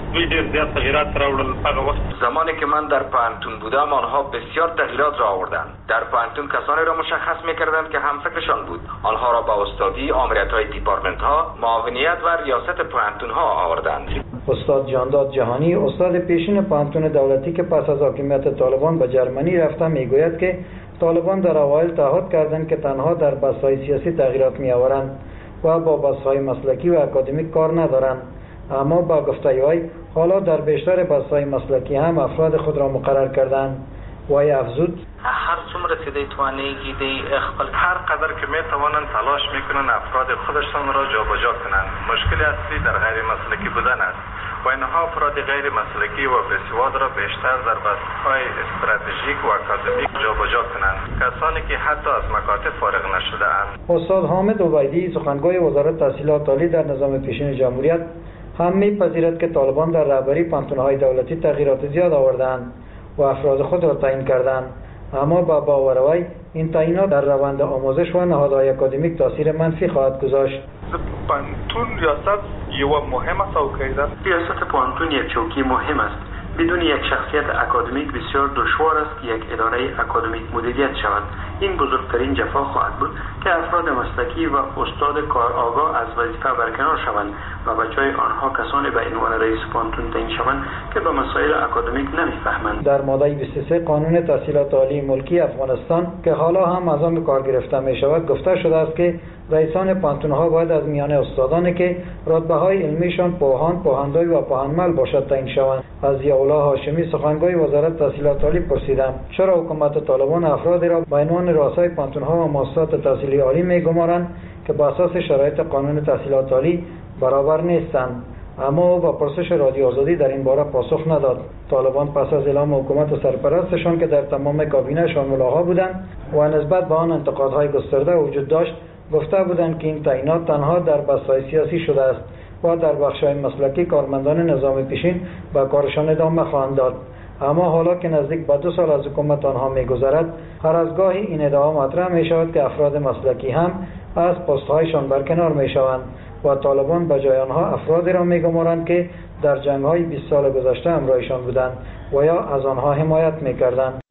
زمانی که من در پوهنتون بودم آنها بسیار تغییرات را آوردند. در پوهنتون کسانی را مشخص میکردند که همفکرشان بود. آنها را به استادی، آمریت های دیپارتمنت ها، معاونیت و ریاست پوهنتون ها آوردند. استاد جانداد جهانی، استاد پیشین پوهنتون دولتی که پس از حاکمیت طالبان به جرمنی رفته، میگوید که طالبان در اوایل تعهد کردند که تنها در بحث‌های سیاسی تغییرات می‌آورند و با بحث‌های مسلکی و اکادمیک کار ندارند، اما با گفته‌های حالا در بیشتر بحث‌های مسلکی هم افراد خود را مقرر کردند. وای افزود هر څومره چې دوی توانېږي دوی خپل هر قدر که میتوانند تلاش میکنن افراد خودشان را جابجا کنند. مشکل اصلی در غیر مسلکی بودن است و اینها افراد غیر مسلکی و بسواد را بیشتر در بحث‌های استراتژیک و اکادمیک جابجا کنند، کسانی که حتی از مکاتب فارغ نشده اند. استاد حامد عبیدی، سخنگوی وزارت تحصیلات عالی در نظام پیشین جمهوریت، هم میپذیرد که طالبان در رهبری پوهنتون‌های دولتی تغییرات زیاد آوردند و افراد خود را تعیین کردند، اما با باور وی این تعیینات در روند آموزش و نهادهای اکادمیک تاثیر منفی خواهد گذاشت. پوهنتون ریاست یو مهم است او کیدن ریاست پوهنتون یک چوکی مهم است. بدون یک شخصیت اکادمیک بسیار دشوار است که یک اداره اکادمیک مدیریت شود. این بزرگترین جفا خواهد بود که افراد مسلکی و استاد کار آگاه از وظیفه برکنار شوند و به جای آنها کسانی به عنوان رئیس پوهنتون تعیین شوند که به مسائل اکادمیک نمیفهمند. در ماده بیست و سه قانون تحصیلات عالی ملکی افغانستان که حالا هم از آن به کار گرفته می شود گفته شده است که رئیسان پوهنتون‌ها باید از میان استادانی که رتبه‌های علمیشان پوهان، پوهندوی و پوهنمل باشد تعیین شوند. از ضیاءالله هاشمی، سخنگوی وزارت تحصیلات عالی، پرسیدم چرا حکومت طالبان افرادی را به عنوان رؤسای پوهنتون‌ها و مؤسسات تحصیلی عالی می‌گمارند که بر اساس شرایط قانون تحصیلات عالی برابر نیستند. اما او با پرسش رادیو آزادی در این باره پاسخ نداد. طالبان پس از اعلام حکومت سرپرستشان که در تمام کابینه‌شان ملاها بودند و نسبت به آن انتقادهای گسترده وجود داشت، گفته بودند که این تعیینات تنها در بحث‌های سیاسی شده است و در بخش‌های مسلکی کارمندان نظام پیشین به کارشان ادامه خواهند داد. اما حالا که نزدیک به دو سال از حکومت آنها می‌گذرد، هر از گاهی این ادعا مطرح می‌شود که افراد مسلکی هم از پست‌هایشان برکنار می‌شوند و طالبان به جای آنها افرادی را می‌گمارند که در جنگ‌های بیست سال گذشته همراهشان بودند و یا از آنها حمایت می‌کردند.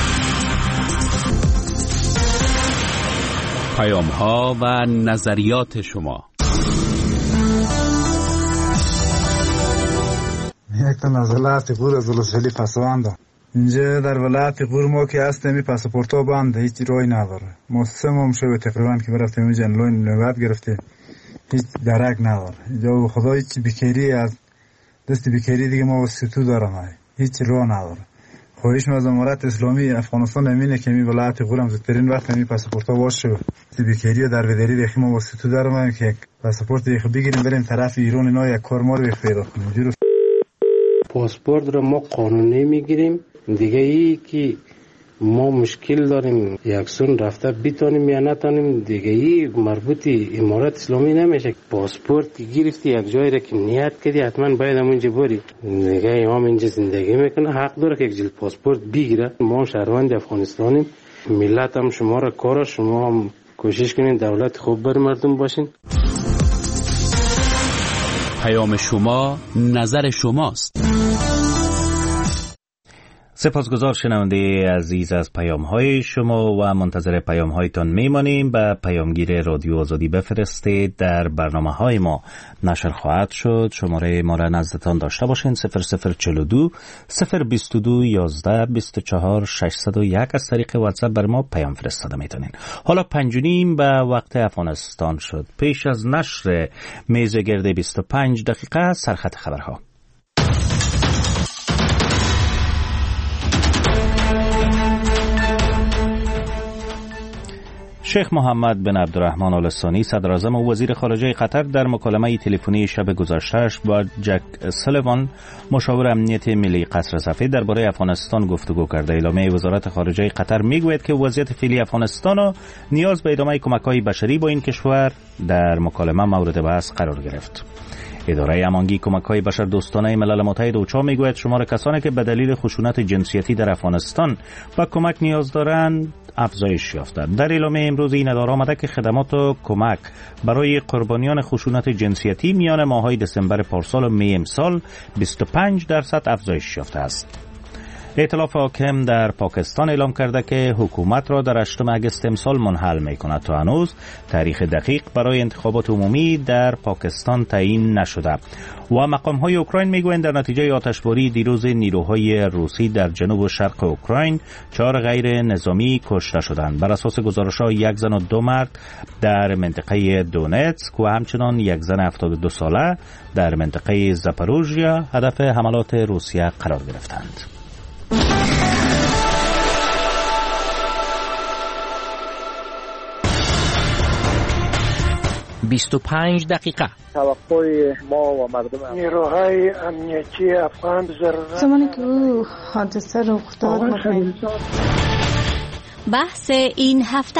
پیام‌ها و نظریات شما. یک تا نزلات قور از ولسوالی پسوانده. اینجا در ولایت قور ما که هستیم پاسپورت ها بنده، هیچ روی نداره. ما سه ماه شده تقریبا که برفتیم اینجا لون نوبت گرفتیم، هیچ درک نداره. اینجا خدا هیچ بیکاری از دست بیکاری دیگه ما وسیتو دارم، هیچ راه نداره. خواهش از امارت اسلامی افغانستان امینه که می ولایت قور هم زودترین وقت می پاسپورت ها باشه. بیکاری و در بدری دیگه ما وسیتو دارم که پاسپورت دیگه بگیریم بریم طرف ایران اینا یک کار ما رو پیدا کنیم. پاسپورت رو ما قانونی میگیریم. دیگه ای که ما مشکل داریم یکسون رفته بیتانیم یا نتانیم، دیگه ای مربوط امارات اسلامی نمیشه. پاسپورت که گرفتی یک جایی را که نیت کردی حتما باید همونجا بری. دیگه امام اینجا زندگی میکنه، حق داره که یک جلد پاسپورت بگیره. ما شهروند افغانستانیم، ملت هم شما را کار، شما هم کوشش کنین دولت خوب بر مردم باشین. پیام شما نظر شماست. سپاسگزار شنونده عزیز از پیام های شما و منتظر پیام هایتان میمانیم. به پیامگیر رادیو آزادی بفرستید، در برنامه های ما نشر خواهد شد. شماره ما را نزدتان داشته باشین: صفر صفر چهل و دو صفر بیست و دو یازده بیست و چهار ششصد و یک. از طریق واتساپ بر ما پیام فرستاده میتونین. حالا پنج و نیم به وقت افغانستان شد. پیش از نشر میز گرد بیست و پنج دقیقه سرخط خبرها. شیخ محمد بن عبدالرحمن آل ثانی صدراعظم و وزیر خارجه قطر در مکالمه تلفنی شب گذشته‌اش با جک سلیوان مشاور امنیت ملی قصر سفید درباره افغانستان گفتگو کرده. اعلامیه وزارت خارجه قطر میگوید که وضعیت فعلی افغانستان و نیاز به ادامه کمک‌های بشری با این کشور در مکالمه مورد بحث قرار گرفت. اداره امانگی کمک‌های بشر دوستانه ملل متحد اوچا میگوید شمار کسانی که به دلیل خشونت جنسیتی در افغانستان به کمک نیاز دارند افزایش یافته. در اعلامیه امروز این اداره آمده که خدمات و کمک برای قربانیان خشونت جنسیتی میان ماه‌های دسامبر پارسال و می امسال بیست و پنج درصد افزایش یافته است. ائتلاف حاکم در پاکستان اعلام کرده که حکومت را در هشتم اگست امسال منحل می‌کند. تا هنوز تاریخ دقیق برای انتخابات عمومی در پاکستان تعیین نشده. و مقام‌های اوکراین میگویند در نتیجه آتشباری دیروز نیروهای روسی در جنوب و شرق اوکراین چهار غیر نظامی کشته شدند. بر اساس گزارش‌ها یک زن و دو مرد در منطقه دونتسک و همچنان یک زن هفتاد و دو ساله در منطقه زاپاروژیا هدف حملات روسیه قرار گرفتند. بیست و پنج دقیقه. توقع ما و مردم نیروهای امنیتی افغان ضرورت زمانی که او حادثه رخ داد. بحث این هفته.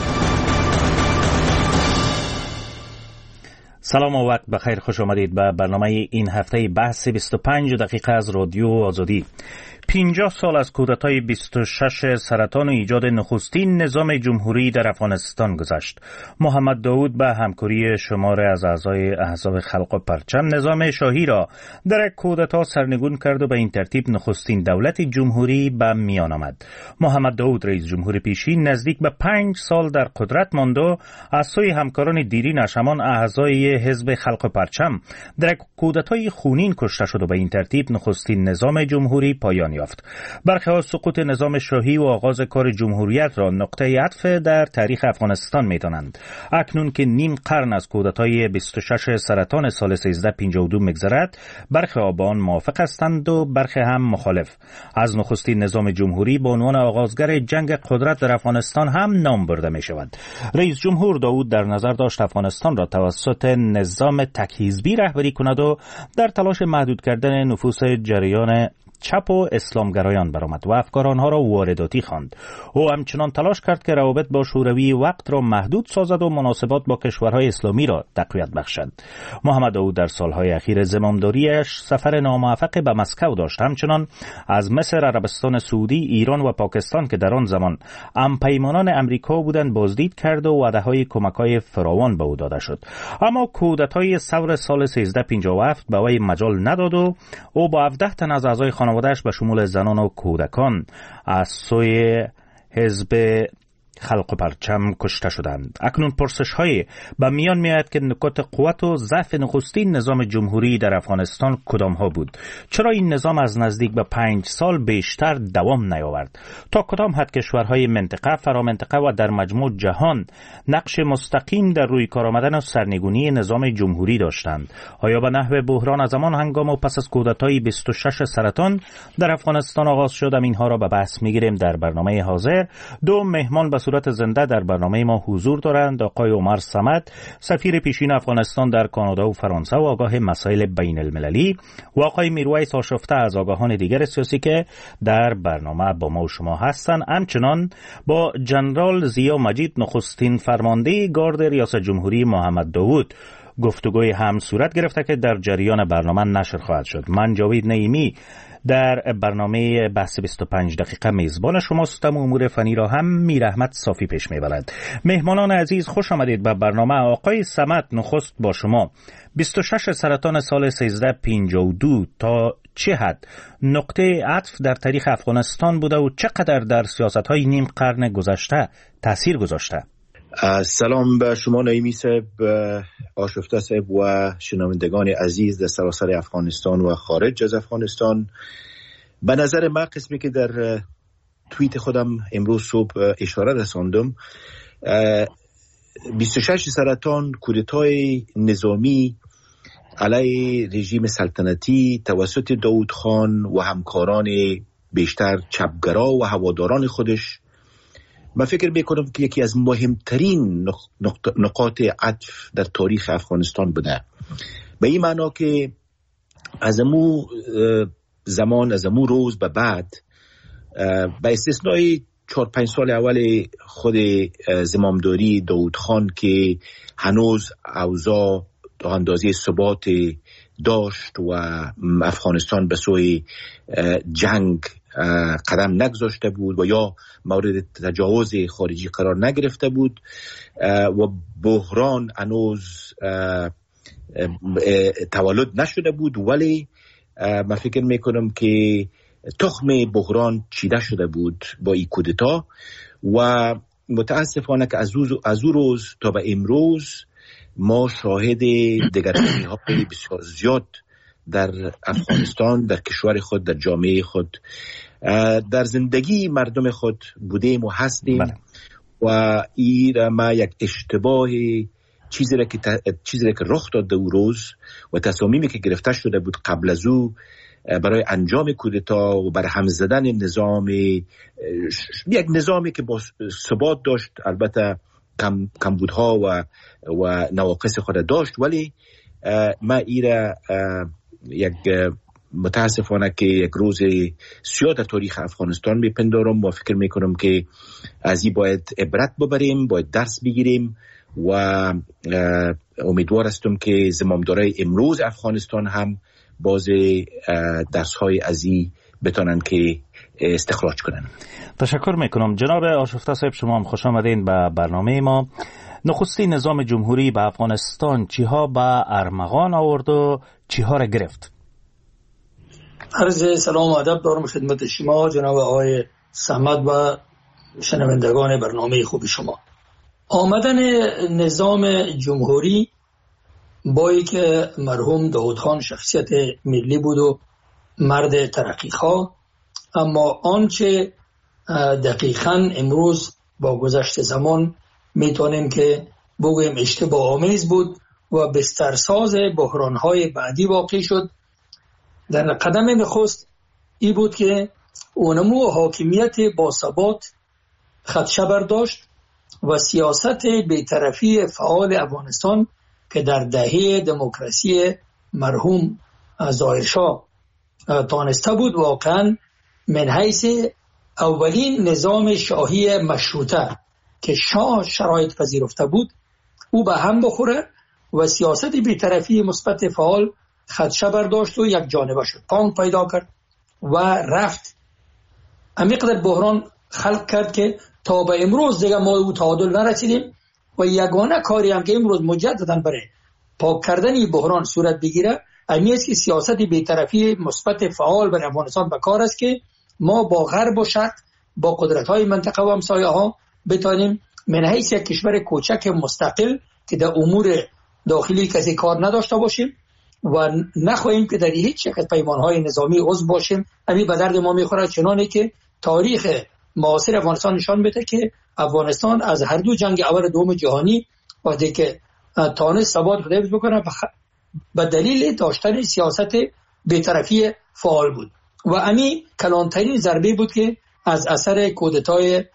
سلام و وقت بخیر، خوش آمدید به برنامه این هفته بحث بیست و پنج دقیقه از رادیو آزادی. پنجاه سال از کودتای بیست و شش سرطان و ایجاد نخستین نظام جمهوری در افغانستان گذشت. محمد داود به همکاری شماره از اعضای احزاب خلق و پرچم نظام شاهی را در کودتا سرنگون کرد و به این ترتیب نخستین دولت جمهوری به میان آمد. محمد داود رئیس جمهور پیشین نزدیک به پنج سال در قدرت ماند و از سوی همکاران دیرینش همان اعضای حزب خلق و پرچم در کودتای خونین کشته شد و به این ترتیب نخستین نظام جمهوری پایان یافت. برخی سقوط نظام شاهی و آغاز کار جمهوریت را نقطه عطف در تاریخ افغانستان می‌دانند. اکنون که نیم قرن از کودتای بیست و شش سرطان سال سیزده پنجاه و دو می‌گذرد، برخی آبان موافق هستند و برخی هم مخالف. از نخستین نظام جمهوری به عنوان آغازگر جنگ قدرت در افغانستان هم نام برده می‌شود. رئیس جمهور داود در نظر داشت افغانستان را توسط نظام تک‌حزبی رهبری کند و در تلاش محدود کردن نفوذ جریان چپ و اسلامگرایان برآمد و افکار آنها را وارداتی خواند. او همچنان تلاش کرد که روابط با شوروی وقت را محدود سازد و مناسبات با کشورهای اسلامی را تقویت بخشد. محمد داود در سالهای اخیر زمامداریش سفر ناموفق به مسکو داشت. همچنان از مصر، عربستان سعودی، ایران و پاکستان که در آن زمان همپیمانان امریکا بودند بازدید کرد و وعده‌های کمک‌های فراوان به او داده شد. اما کودتای ثور سال سیزده پنجاه و هفت به وی مجال نداد و او با هفده تن از اعضای خانواده‌اش به شمول زنان و کودکان از سوی حزب خلق و پرچم کشته شدند. اکنون پرسش های به میان میآید که نکات قوت و ضعف نخستین نظام جمهوری در افغانستان کدام ها بود؟ چرا این نظام از نزدیک به پنج سال بیشتر دوام نیاورد؟ تا کدام حد کشورهای منطقه، فرامنطقه و در مجموع جهان نقش مستقیم در روی کار آمدن و سرنگونی نظام جمهوری داشتند؟ آیا به نحو بحران از همان هنگام و پس از کودتای بیست و شش سرطان در افغانستان آغاز شد؟ اینها را به بحث میگیریم در برنامه حاضر. دو مهمان به صورت زنده در برنامه ما حضور دارند آقای عمر صمد، سفیر پیشین افغانستان در کانادا و فرانسه و آگاه مسائل بین المللی، و آقای میرویس آشفته از آگاهان دیگر سیاسی که در برنامه با ما و شما هستند. همچنان با جنرال ضیا مجید، نخستین فرمانده گارد ریاست جمهوری محمد داوود گفتگوی هم صورت گرفته که در جریان برنامه نشر خواهد شد. من جاوید نعیمی در برنامه بحث بیست و پنج دقیقه میزبان شما هستم. امور فنی را هم میر احمد صافی پیش میبرد. مهمانان عزیز خوش آمدید به برنامه. آقای صمد، نخست با شما. بیست و شش سرطان سال سیزده پنجاه و دو تا چه حد نقطه عطف در تاریخ افغانستان بوده و چقدر در سیاست‌های نیم قرن گذشته تأثیر گذاشته؟ سلام به شما نعیمی صاحب، آشفته صاحب و شنوندگان عزیز در سراسر افغانستان و خارج از افغانستان. به نظر من قسمی که در توییت خودم امروز صبح اشاره رساندم، بیست و شش سرطان کودتای نظامی علیه رژیم سلطنتی توسط داوود خان و همکاران بیشتر چپگرا و هواداران خودش، من فکر میکنم که یکی از مهمترین نقاط عطف در تاریخ افغانستان بوده. به این معنا که از امو زمان، از امو روز به بعد، به استثنای چهار پنج سال اول خود زمامداری داوود خان که هنوز اوضاع تا اندازه ثبات داشت و افغانستان به سوی جنگ قدم نگذاشته بود و یا مورد تجاوز خارجی قرار نگرفته بود و بحران هنوز تولد نشده بود، ولی من فکر میکنم که تخم بحران چیده شده بود با این کودتا و متاسفانه که از او روز تا به امروز ما شاهد دگرگونی های بسیار زیاد در افغانستان، در کشور خود، در جامعه خود، در زندگی مردم خود بودیم و هستیم. بله. و این ما یک اشتباه چیزی را که چیزی را که رخ داد او روز و تصامیمی که گرفته شده بود قبل از او برای انجام کودتا و برهم زدن نظام، یک نظامی که با ثبات داشت، البته کم کمبودها و و نواقص خود داشت، ولی ما ایره یک متاسفانه که یک روز سیاه در تاریخ افغانستان میپندارم و فکر میکنم که از این باید عبرت ببریم، باید درس بگیریم و امیدوار هستم که زمامدارای امروز افغانستان هم باز درس های از این بتونن که استخراج کنن. تشکر میکنم. جناب آشفته صاحب، شما هم خوش آمدین به برنامه ما. نخستین نظام جمهوری به افغانستان چیها به ارمغان آورد و چیها را گرفت؟ عرض سلام و ادب دارم خدمت شما جناب آقای صمد و شنوندگان برنامه خوب شما. آمدن نظام جمهوری با اینکه مرحوم داوود خان شخصیت ملی بود و مرد ترقیخواه، اما آنچه دقیقاً امروز با گذشت زمان میتونیم که بگویم اشتباه آمیز بود و بسترساز بحران‌های بعدی واقع شد. در قدم نخست ای بود که اونمو حاکمیت با ثبات خدشه برداشت و سیاست بی‌طرفی فعال افغانستان که در دهه دموکراسی مرحوم ظاهرشاه تانسته بود واقعا من حیث اولین نظام شاهی مشروطه که شاه شرایط پذیرفته بود او به هم بخوره و سیاست بی‌طرفی مثبت فعال خدشه برداشت و یک جانبه شد، پانگ پیدا کرد و رفت امیقدر بحران خلق کرد که تا به امروز دیگه ما او تعادل نرسیدیم و یگانه کاری هم که امروز مجددا برای پاک کردن بحران صورت بگیره امی است که سیاست بی‌طرفی مثبت فعال بر افغانستان به کار است که ما با غرب و شرق با قدرت‌های منطقه و همسایه‌ها بتانیم من حیث یک کشور کوچک مستقل که در امور داخلی کسی کار نداشته باشیم و نخواهیم که در هیچ یک پیمان‌های نظامی عضو باشیم. همین به درد ما می‌خوره، چنانه که تاریخ معاصر افغانستان نشان میده که افغانستان از هر دو جنگ اول دوم جهانی وقتی که تانست ثبات خود حفظ بکنه به دلیل داشتن سیاست بی‌طرفی فعال بود و امی کلانترین ضربه بود که از اثر کودتای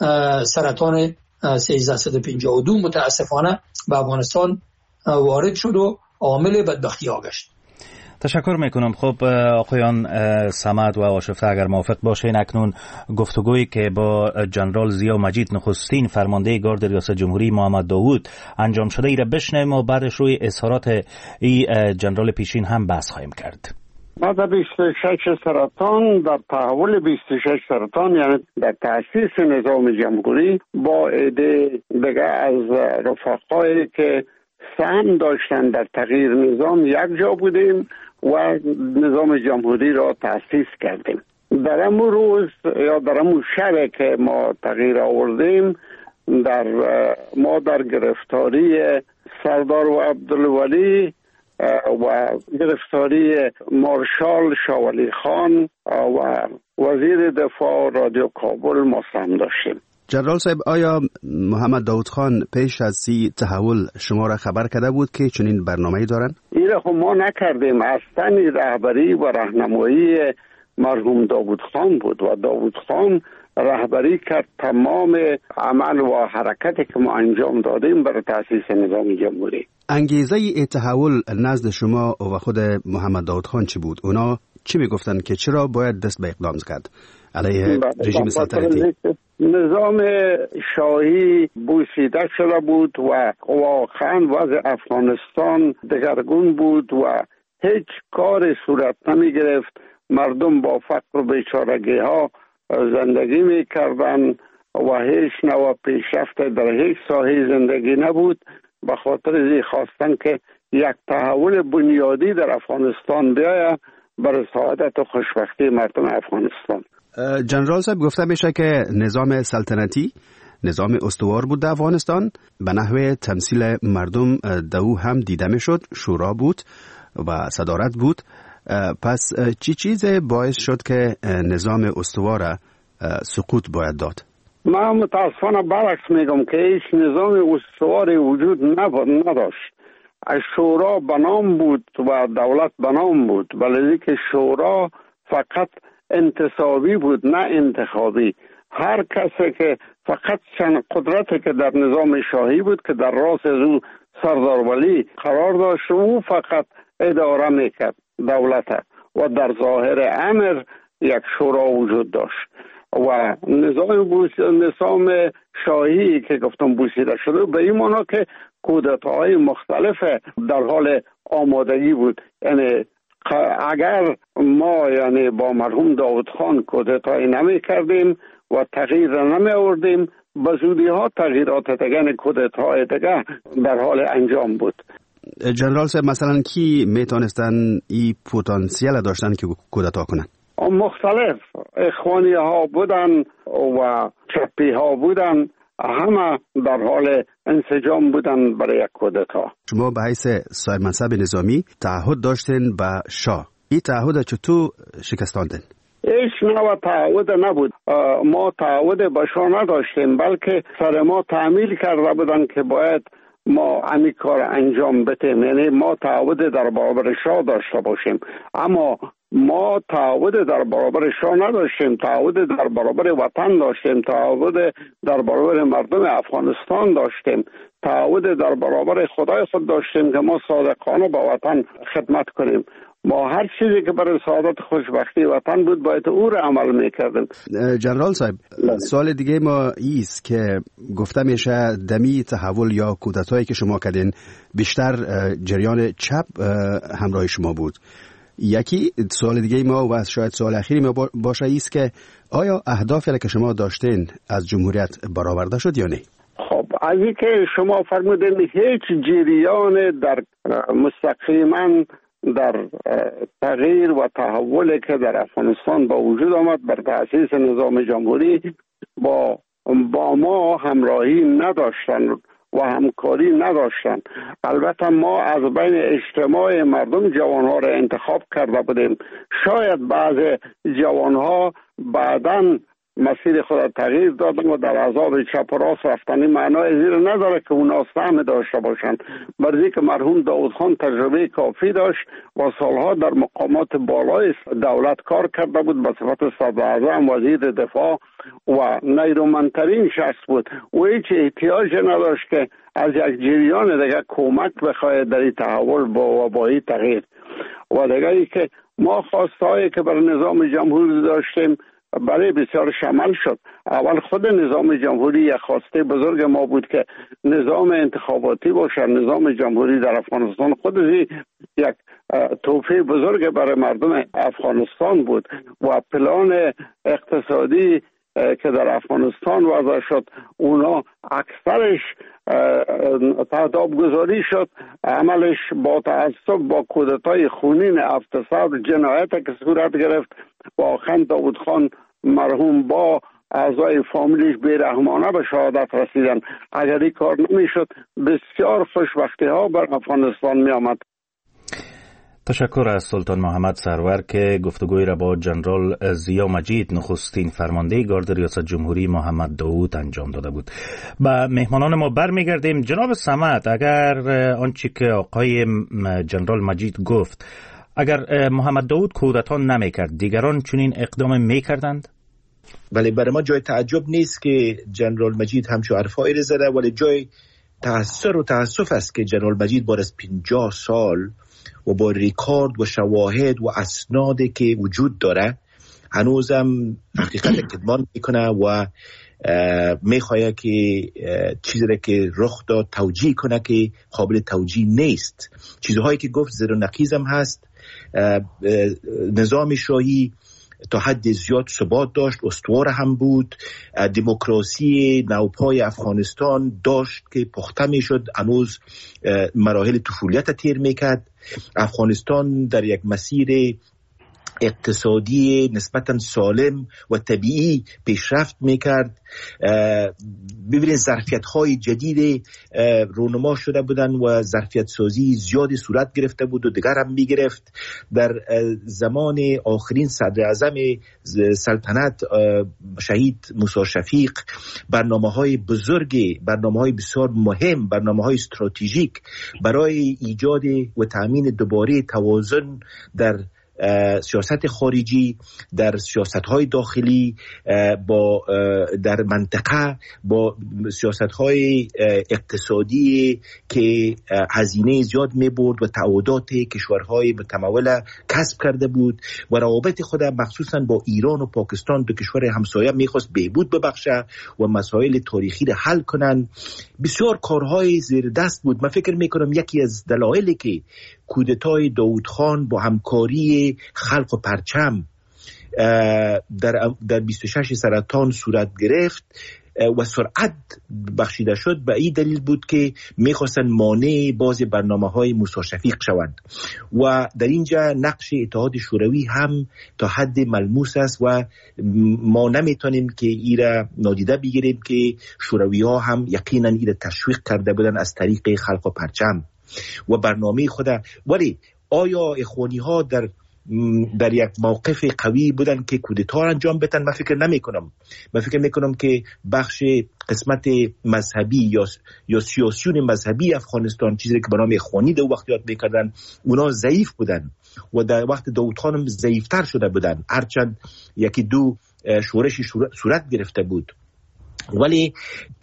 سرطان سیزده و پنجاه و دو متاسفانه به افغانستان وارد شد و عامل بدبختی ها گشت. تشکر میکنم. خب آقایان صمد و آشفته، اگر موافق باشین اکنون گفتگویی که با جنرال ضیا مجید نخستین فرمانده گارد ریاست جمهوری محمد داوود انجام شده ای را بشنویم و بعدش روی اظهارات ای جنرال پیشین هم بحث خواهیم کرد. ما در بیست و شش سرطان، در تحول بیست و شش سرطان، یعنی در تأسیس نظام جمهوری، با عده دیگه از رفقایی که سهم داشتن در تغییر نظام یک جا بودیم و نظام جمهوری را تأسیس کردیم. در امون روز یا در امون شب که ما تغییر آوردیم، در ما در گرفتاری سردار و عبدالولی و گرفتاری مارشال شاولی خان و وزیر دفاع رادیو کابل ما سهم داشتیم. جنرال صاحب، آیا محمد داوود خان پیش از سی تحول شما را خبر کرده بود که چنین برنامه‌ای دارن؟ این را خب ما نکردیم. اصلا رهبری و راهنمایی مرحوم داوود خان بود و داوود خان رهبری کرد تمام عمل و حرکتی که ما انجام دادیم برای تأسیس نظام جمهوری. انگیزه ای تحول نزد شما و خود محمد داوود خان چی بود؟ اونا چی میگفتن که چرا باید دست به اقدام کرد علیه رژیم سلطنتی؟ نظام شاهی بوسیده شده بود و واقعا وضع افغانستان دگرگون بود و هیچ کار صورت نمی گرفت. مردم با فقر و بیچارگی ها زندگی می کردن و هیچ نوع پیشرفت در هیچ ساحه زندگی نبود. به خاطر ازی خواستن که یک تحول بنیادی در افغانستان بیاید برای سعادت و خوشبختی مردم افغانستان. جنرال صاحب، گفته میشه که نظام سلطنتی نظام استوار بود در افغانستان، به نحوه تمثیل مردم دو هم دیده میشد، شورا بود و صدارت بود. پس چی چیز باعث شد که نظام استوار سقوط باید داد؟ من متاسفانه برعکس میگم که هیچ نظام استواری وجود نداشت. شورا بنام بود و دولت بنام بود، ولی که شورا فقط انتصابی بود نه انتخابی. هر کسی که فقط چند قدرتی که در نظام شاهی بود که در راس از او سردار ولی قرار داشت، او فقط اداره میکرد دولت و در ظاهر امر یک شورا وجود داشت و نظام بوس... نظام شاهی که گفتم بوسیده شده به این معنا که کودتاهای مختلف در حال آمادگی بود. یعنی اگر ما یعنی با مرحوم داوود خان کودتایی نمی کردیم و تغییر نمی آوردیم، به زودی ها تغییرات دیگه کودتاهای دیگه در حال انجام بود. جنرال صاحب، مثلا کی میتونستن این پتانسیل داشتن که کودتا کنن؟ مختلف اخوانی ها بودن و چپی ها بودن، همه در حال انسجام بودن برای یک کودتا. شما به حیث صاحب منصب نظامی تعهد داشتین به شاه، این تعهد چطور شکستاندین؟ هیچ نوع تعهد نبود. ما تعهد به شاه نداشتیم، بلکه سر ما تعمیل کرده بودن که باید ما همین کار انجام بدیم. یعنی ما تعهد در برابر شاه داشته باشیم، اما ما تعهد در برابر شاه نداشتیم. تعهد در برابر وطن داشتیم، تعهد در برابر مردم افغانستان داشتیم، تعهد در برابر خدای خود داشتیم که ما صادقانه با وطن خدمت کنیم. ما هر چیزی که برای سعادت خوشبختی وطن بود باید او را عمل میکردیم. جنرال صاحب، سوال دیگه ما ایست که گفته میشه دمی تحول یا کودتایی که شما کردین بیشتر جریان چپ همراه شما بود. یکی سوال دیگه ما و شاید سوال اخیری ما باشه ایست که آیا اهدافی که شما داشتین از جمهوریت برآورده شد یا نه؟ خب از این که شما فرمودین هیچ جریان در مستقیما در تغییر و تحولی که در افغانستان با وجود آمد بر تأسیس نظام جمهوری با با ما همراهی نداشتن و همکاری نداشتن. البته ما از بین اجتماع مردم جوانها را انتخاب کرده بودیم. شاید بعض جوانها بعداً مسیر خود تغییر دادن و در عذاب چپ و راست رفتنی معنای زیر نداره که اونا سهم داشته باشند. برای که مرحوم داود خان تجربه کافی داشت و سالها در مقامات بالای دولت کار کرده بود، به صفت صدر اعظم، وزیر دفاع و نیرومندترین شخص بود و هیچ احتیاج نداشت که از یک جریان دیگه کمک بخواهد در این تحول با وبایی تغییر. و دیگه ای که ما خواستهایی که بر نظام جمهوری داشتیم برای بسیار شمل شد. اول خود نظام جمهوری یک خواسته بزرگ ما بود که نظام انتخاباتی باشه. نظام جمهوری در افغانستان خودش یک تحفه بزرگ برای مردم افغانستان بود و پلان اقتصادی که در افغانستان وضع شد اونا اکثرش تهداب گذاری شد. عملش با تعصب، با کودتای خونین افتصاد، جنایت که صورت گرفت و آخر داود خان مرحوم با اعضای فامیلیش بیرحمانه به شهادت رسیدن. اگر این کار نمی شد بسیار خوشبختی ها بر افغانستان می آمد. تشکر از سلطان محمد سرور که گفتگوی را با جنرال ضیا مجید نخستین فرمانده گارد ریاست جمهوری محمد داوود انجام داده بود. با مهمانان ما برمیگردیم. جناب صمد، اگر آنچه که آقای جنرال مجید گفت، اگر محمد داوود کودتا نمیکرد دیگران چنین اقدام میکردند؟ بله، برای ما جای تعجب نیست که جنرال مجید همچو حرفایی را زده، ولی جای تأثیر و تأسف است که جنرال مجید بعد از پنجاه سال و با ریکارد و شواهد و اسنادی که وجود داره هنوزم حقیقت کدمان میکنه و میخواه که چیزی را که رخ داد توجیه کنه که قابل توجیه نیست. چیزهایی که گفت زیر و نقیزم هست. نظام شاهی تا حد زیاد ثبات داشت، استوار هم بود. دموکراسی نوپای افغانستان داشت که پخته می شد، هنوز مراحل طفولیت تیر می کرد. افغانستان در یک مسیر اقتصادی نسبتا سالم و طبیعی پیشرفت میکرد. ببینید ظرفیت های جدید رونما شده بودن و ظرفیت سازی زیادی صورت گرفته بود و دیگر هم میگرفت. در زمان آخرین صدر اعظم سلطنت شهید موسی شفیق برنامه های بزرگ، برنامه های بسیار مهم، برنامه های استراتژیک برای ایجاد و تأمین دوباره توازن در سیاست خارجی، در سیاست‌های داخلی، با در منطقه، با سیاست‌های اقتصادی که هزینه زیاد می‌برد و تعهدات کشورهای متمول کسب کرده بود و روابط خود مخصوصاً با ایران و پاکستان، دو کشور همسایه، می‌خواست بهبود ببخشه و مسائل تاریخی را حل کنن. بسیار کارهای زیر دست بود. من فکر می‌کنم یکی از دلایلی که کودتای داود خان با همکاری خلق و پرچم در در بیست و شش سرطان صورت گرفت و سرعت بخشیده شد به این دلیل بود که میخواستن مانع باز برنامه‌های موسی شفیق شوند و در اینجا نقش اتحاد شوروی هم تا حد ملموس است و ما نمیتونیم که ایره نادیده بگیریم که شوروی ها هم یقینا ایره تشویق کرده بودن از طریق خلق و پرچم و برنامه خود. ولی آیا اخوانی ها در در یک موقف قوی بودن که کودتا انجام بدن؟ من فکر نمی کنم. من فکر می کنم که بخش قسمت مذهبی یا یا سیاسیون مذهبی افغانستان، چیزی که به نام اخوانی در وقت یاد میکردن، اونا ضعیف بودن و در وقت داود خان هم ضعیفتر شده بودن، هرچند یکی دو شورشی صورت گرفته بود. ولی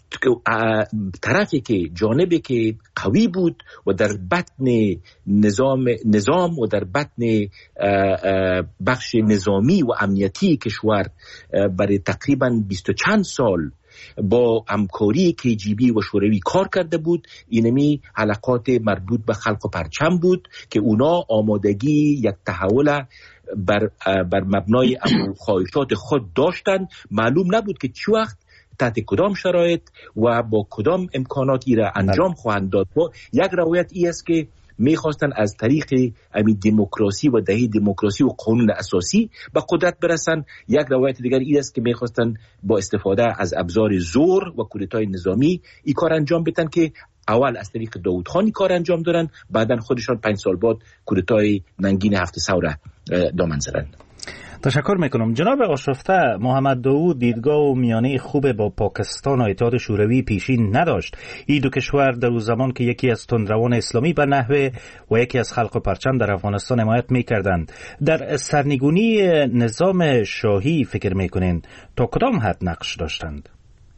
طرفی که جانبی که قوی بود و در بطن نظام نظام و در بطن بخش نظامی و امنیتی کشور برای تقریبا بیست و چند سال با همکاری کی جی بی و شوروی کار کرده بود، اینمی حلقات مربوط به خلق و پرچم بود که اونا آمادگی یک تحول بر بر مبنای خواهشات خود داشتن. معلوم نبود که چه وقت تحت کدام شرایط و با کدام امکانات را انجام خواهند داد. یک روایت ای است که میخواستن از طریق همین دموکراسی و دهه دموکراسی و قانون اساسی به قدرت برسن. یک روایت دیگر ای است که میخواستن با استفاده از ابزار زور و کودتای نظامی این کار انجام بدن که اول از طریق داود خان کار انجام دارن، بعدن خودشان پنج سال بعد کودتای ننگین هفت سوره دامن زدن. تشکر میکنم. جناب آشفته، محمد داوود دیدگاه و میانه خوب با پاکستان و اتحاد شوروی پیشین نداشت. این دو کشور در اون زمان که یکی از تندروان اسلامی به نحوه و یکی از خلق و پرچم در افغانستان حمایت میکردند، در سرنگونی نظام شاهی فکر میکنین تا کدام حد نقش داشتند؟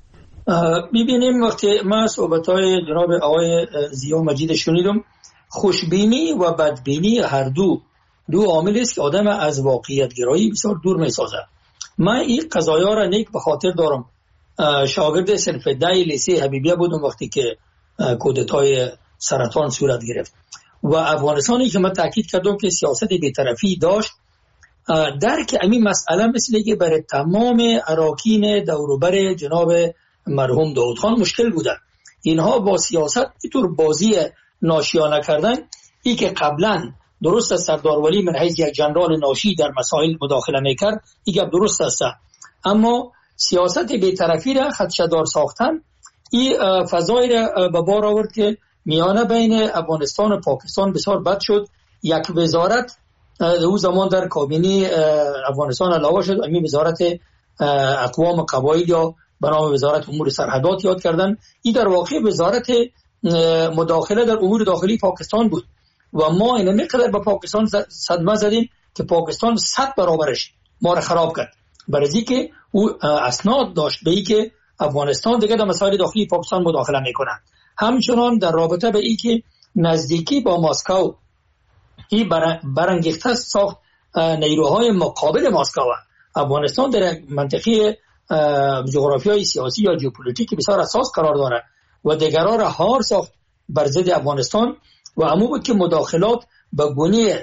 ببینیم وقتی ما صحبت‌های جناب آقای ضیا مجید شنیدم، خوشبینی و بدبینی هر دو دو عامل است که آدم از واقعیت گرایی بسیار دور می‌سازد. من این قضایا را نیک به خاطر دارم. شاگرد صنف ده لیسه حبیبیه بودم وقتی که کودتای سرطان صورت گرفت و افغانستانی که من تاکید کردم که سیاست بی‌طرفی داشت، درک همین مسئله مثل که برای تمام اراکین دوروبر جناب مرحوم داود خان مشکل بوده. اینها با سیاست اینطور بازی ناشیانه کردن، ای که قبلا درست است سردار ولی من حیث یک جنرال ناشی در مسائل مداخله میکرد، این گپ درست است، اما سیاست بی‌طرفی را خدشه‌دار ساختن این فضایی را به بار آورد که میانه بین افغانستان و پاکستان بسیار بد شد. یک وزارت او زمان در کابینه افغانستان علاوه شد، همین وزارت اقوام قبایل یا به نام وزارت امور سرحدات یاد کردن. این در واقع وزارت مداخله در امور داخلی پاکستان بود و ما این مقدار به پاکستان صدمه زدیم که پاکستان صد برابرش ما را خراب کرد، برای اینکه او اسناد داشت به اینکه افغانستان دیگه در مسائل داخلی پاکستان مداخله میکنه. همچنان در رابطه به اینکه نزدیکی با مسکو این برانگیخته ساخت نیروهای مقابل مسکو. افغانستان در منطقه جغرافیای سیاسی یا ژئوپلیتیک بسیار اساس قرار داره و دیگران را هار ساخت بر ضد افغانستان و امو بود که مداخلات به گونه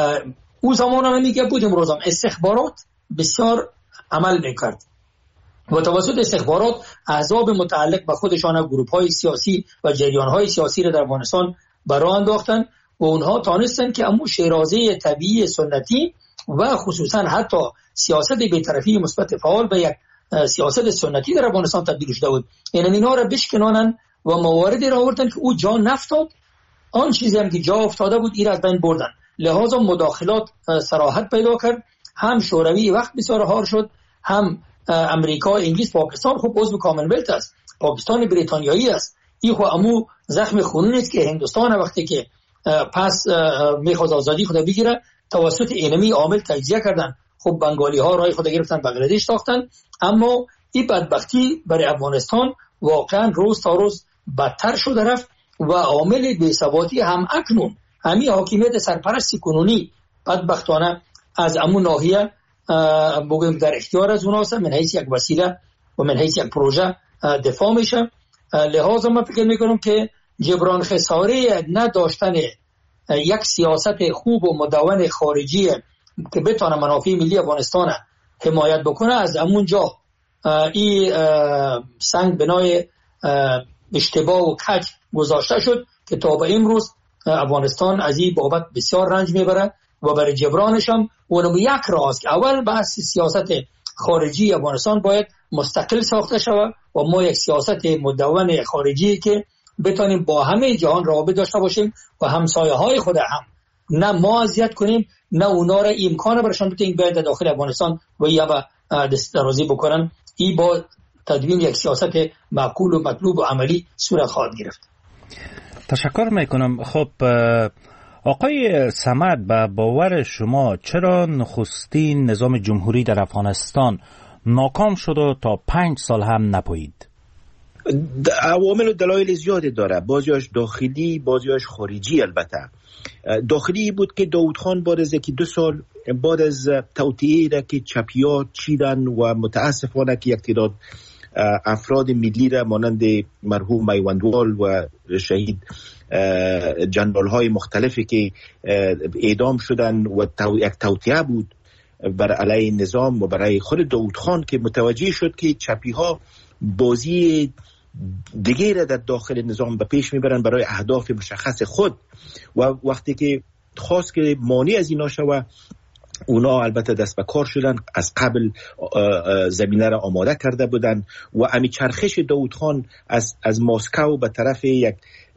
او زمان هم میگه بود امروز هم استخبارات بسیار عمل میکرد و توسط استخبارات احزاب متعلق به خودشان گروه های سیاسی و جریان های سیاسی را در افغانستان برای انداختن و اونها تانستن که امو شیرازه طبیعی سنتی و خصوصا حتی سیاست بی‌طرفی مثبت فعال به یک سیاست سنتی در افغانستان تبدیل شده بود. یعنی اینا را بشکنانن و مواردی را آوردن که او جا نفتاد، آن چیزی هم که جا افتاده بود این را از بین بردن. لحاظا مداخلات صراحت پیدا کرد. هم شوروی وقت بسیار هار شد، هم امریکا، انگلیس، پاکستان خب عضو کامنولت است، پاکستان بریتانیایی است. این خو امو زخم خونین است که هندوستان وقتی که پس میخواست آزادی خود بگیره توسط اینمی عامل تجزیه کردن. خب بنگالی ها رای خود گرفتن، بنگلادش ساختن، اما این بدبختی برای افغانستان واقعا روز تا روز بدتر شده رفت و عامل بی‌ثباتی هم اکنون همین حاکمیت سرپرستی کنونی بدبختانه از امون ناحیه بگیم در اختیار از اوناست، من حیث یک وسیله و من حیث یک پروژه دفاع میشه. لحاظا من فکر میکنم که جبران خساره نداشتن یک سیاست خوب و مدون خارجی که بتونه منافع ملی افغانستان حمایت بکنه، از امون جا این سنگ بنای اشتباه و کج گذاشته شد که تا به امروز افغانستان از این بابت بسیار رنج میبره و برای جبرانش هم اونم یک راست که اول بحث سیاست خارجی افغانستان باید مستقل ساخته شود و ما یک سیاست مدون خارجی که بتونیم با همه جهان روابط داشته باشیم و همسایه های خود هم نه ما اذیت کنیم نه اونا را امکان برشان بدیم بیاید داخل افغانستان و یا با دسترازی بکنن. این با تدوین یک سیاست معقول و مطلوب و عملی صورت خواهد گرفت. تشکر میکنم. خب آقای صمد، به باور شما چرا نخستین نظام جمهوری در افغانستان ناکام شد و تا پنج سال هم نپایید؟ عوامل و دلایل زیادی داره، بعضیاش داخلی بعضیاش خارجی. البته داخلی بود که داود خان بعد از یکی دو سال بعد از توطئه‌ای را که چپی‌ها چیدن و متاسفانه که یک تعداد افراد ملی را مانند مرحوم میوندوال و شهید جنرال های مختلفی که اعدام شدن و یک توطئه بود بر علیه نظام و برای خود داود خان که متوجه شد که چپی ها بازی دیگه را در داخل نظام به پیش میبرن برای اهداف مشخص خود و وقتی که خواست که مانع از اینا شوه، اونا البته دست به کار شدن، از قبل زمینه را آماده کرده بودن و امی چرخش داود خان از از مسکو به طرف یک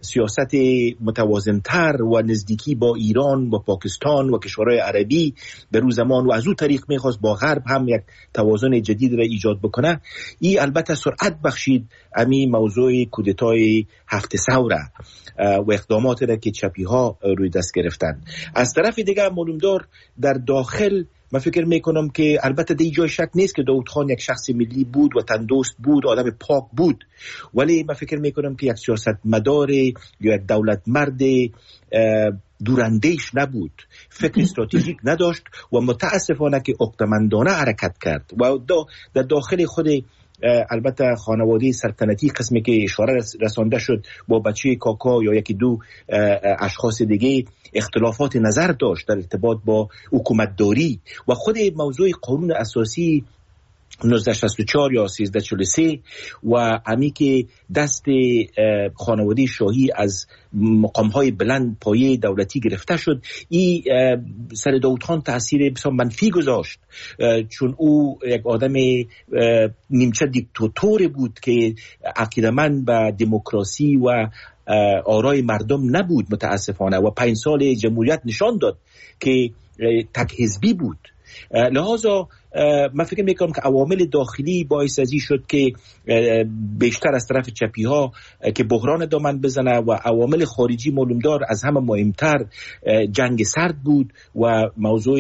سیاست متوازنتر و نزدیکی با ایران و پاکستان و کشورهای عربی به روز زمان و از اون طریق میخواست با غرب هم یک توازن جدید را ایجاد بکنه. این البته سرعت بخشید امی موضوع کودتای هفت سوره و اقدامات را که چپی ها روی دست گرفتن. از طرف دیگه معلومدار در داخل من فکر میکنم که البته در جای شک نیست که داود خان یک شخص ملی بود و تندرست بود، آدم پاک بود، ولی من فکر میکنم که یک سیاست مدار یا یک دولت مرد دوراندیش نبود، فکر استراتژیک نداشت و متاسفانه که عقده‌مندانه حرکت کرد و در داخل خود البته خانواده سلطنتی قسمی که اشاره رسانده شد با بچه کاکا یا یکی دو اشخاص دیگه اختلافات نظر داشت در ارتباط با حکومتداری و خود موضوع قانون اساسی نوزده شصت و چهار یا سیزده چهل و سه و همی که دست خانواده شاهی از مقامهای بلند پایه دولتی گرفته شد، این سر داود خان تأثیر بسیار منفی گذاشت، چون او یک آدم نیمچه دیکتاتور بود که عقیده‌مند به دموکراسی و آرای مردم نبود متاسفانه و پنج سال جمهوریت نشان داد که تک حزبی بود. لحاظا من فکر میکنم که عوامل داخلی باعث ازی شد که بیشتر از طرف چپی ها که بحران دامن بزنه و عوامل خارجی معلومدار از همه مهمتر جنگ سرد بود و موضوع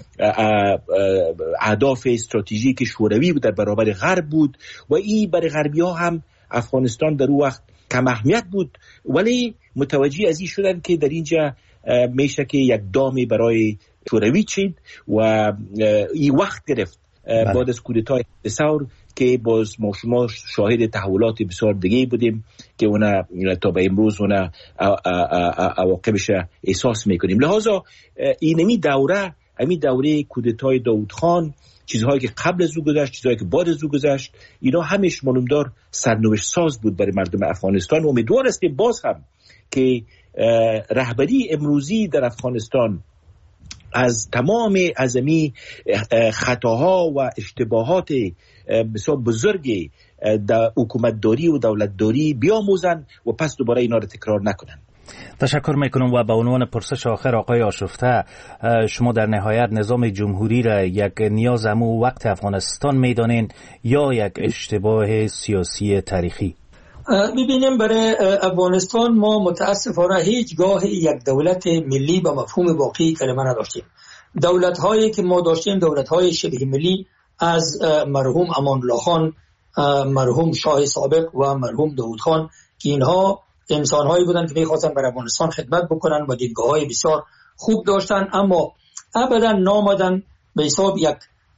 اهداف استراتژیک شوروی در برابر غرب بود و این برای غربی ها هم افغانستان در اون وقت کم اهمیت بود، ولی متوجه ازی شدن که در اینجا میشه که یک دامی برای شوروی چید و این وقت گرفت بعد از کودتای ثور که باز ما شما شاهد تحولات بسیار دیگه بودیم که اونا تا به امروز اونا عواقبش احساس میکنیم. لحاظا اینمی دوره امی دوره کودتای داود خان، چیزهایی که قبل از او گذشت، چیزهایی که بعد از او گذشت، اینا همش معلومدار سرنوشت ساز بود برای مردم افغانستان. امیدوار هستیم باز هم که رهبری امروزی در افغانستان از تمام ازمی خطاها و اشتباهات بسیار بزرگ در حکومتداری و دولتداری بیاموزن و پس دوباره اینا رو تکرار نکنن. تشکر میکنم و به عنوان پرسش آخر آقای آشفته، شما در نهایت نظام جمهوری را یک نیاز امو وقت افغانستان میدانین یا یک اشتباه سیاسی تاریخی؟ ببینیم برای افغانستان ما متاسفانه هیچگاه یک دولت ملی به مفهوم واقعی کلمه نداشتیم. دولت هایی که ما داشتیم دولت های شبه ملی از مرحوم امان الله خان، مرحوم شاه سابق و مرحوم داود خان که اینها انسان هایی بودن که میخواستن برای افغانستان خدمت بکنن و دیدگاه های بسیار خوب داشتن، اما ابدا نامدن به حساب یک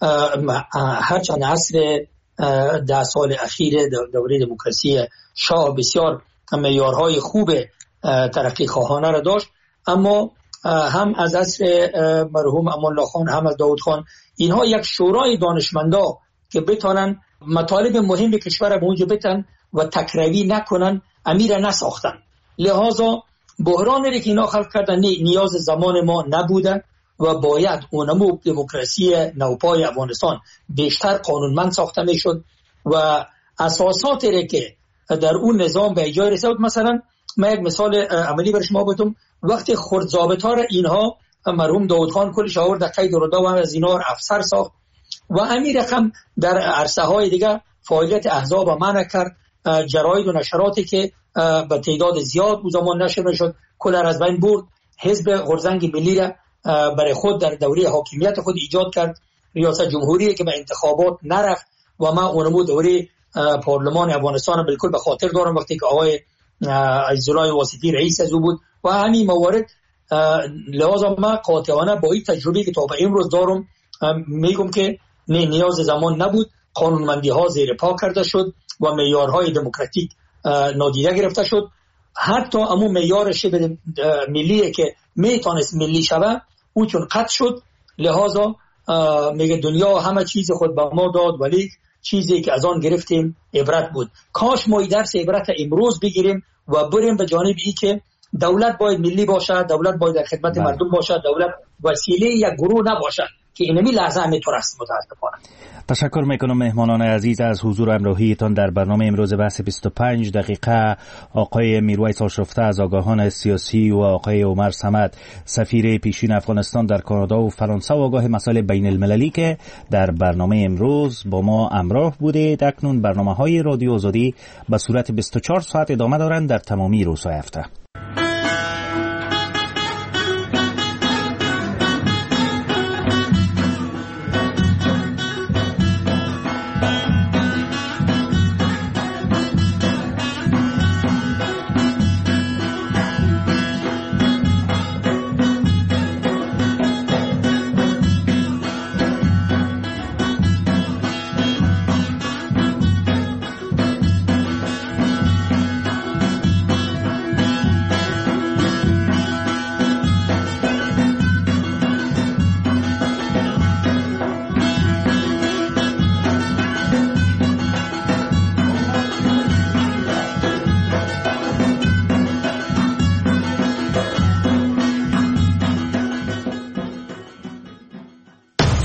هرچند عصر ده سال اخیر دوره دموکراسی شاه بسیار معیارهای خوب ترقی خواهانه را داشت، اما هم از عصر مرحوم امان الله خان هم از داود خان اینها یک شورای دانشمندا که بتانن مطالب مهم کشور به اونجا بتن و تکروی نکنن امیر نساختن. لحاظا بحرانی که اینا خلق کردن نیاز زمان ما نبودن و باید اونمو دموکراسی نوپای افغانستان بیشتر قانونمند ساخته میشد و اساساتی که در اون نظام به جای رسید. مثلا من یک مثال عملی برای شما بگم، وقتی خرد ضابطا را اینها مرحوم داود خان کلش آورد در قید ردا و از اینا افسر ساخت و امیر رقم در عرصه های دیگه فعالیت احزاب منع کرد، جراید و نشراتی که به تعداد زیاد او زمان نشر میشد کل از بین برد، حزب غرزنگ ملی را برای خود در دوره حاکمیت خود ایجاد کرد، ریاست جمهوری که به انتخابات نرفت و ما اونمو دوره پارلمان افغانستان بالکل به خاطر دارم وقتی که آقای عزیزالله واسطی رئیس از او بود و همین موارد. لحاظا ما قاطعانه با این تجربه که تا به امروز دارم میگم که نه نیاز زمان نبود، قانونمندی ها زیر پا کرده شد و معیارهای دموکراتیک نادیده گرفته شد. حتی امو معیار شبه ملی که میتونست ملی شوه او چون قطع شد، لحاظا میگه دنیا همه چیز خود به ما داد ولی چیزی که از آن گرفتیم عبرت بود. کاش ما درس عبرت امروز بگیریم و بریم به جانب ای که دولت باید ملی باشه، دولت باید در خدمت مردم باشه، دولت وسیله یک گروه نباشه. که اینمی لحظه همینطور است متاسفانه. تشکر میکنم مهمانان عزیز از حضور و همراهیتان در برنامه امروز بحث بیست و پنج دقیقه. آقای میرویس آشرفته از آگاهان سیاسی و آقای عمر صمد سفیر پیشین افغانستان در کانادا و فرانسه و آگاه مسائل بین المللی که در برنامه امروز با ما همراه بودید. اکنون برنامه های رادیو آزادی به صورت بیست و چهار ساعت ادامه دارند در تمامی روزهای هفته.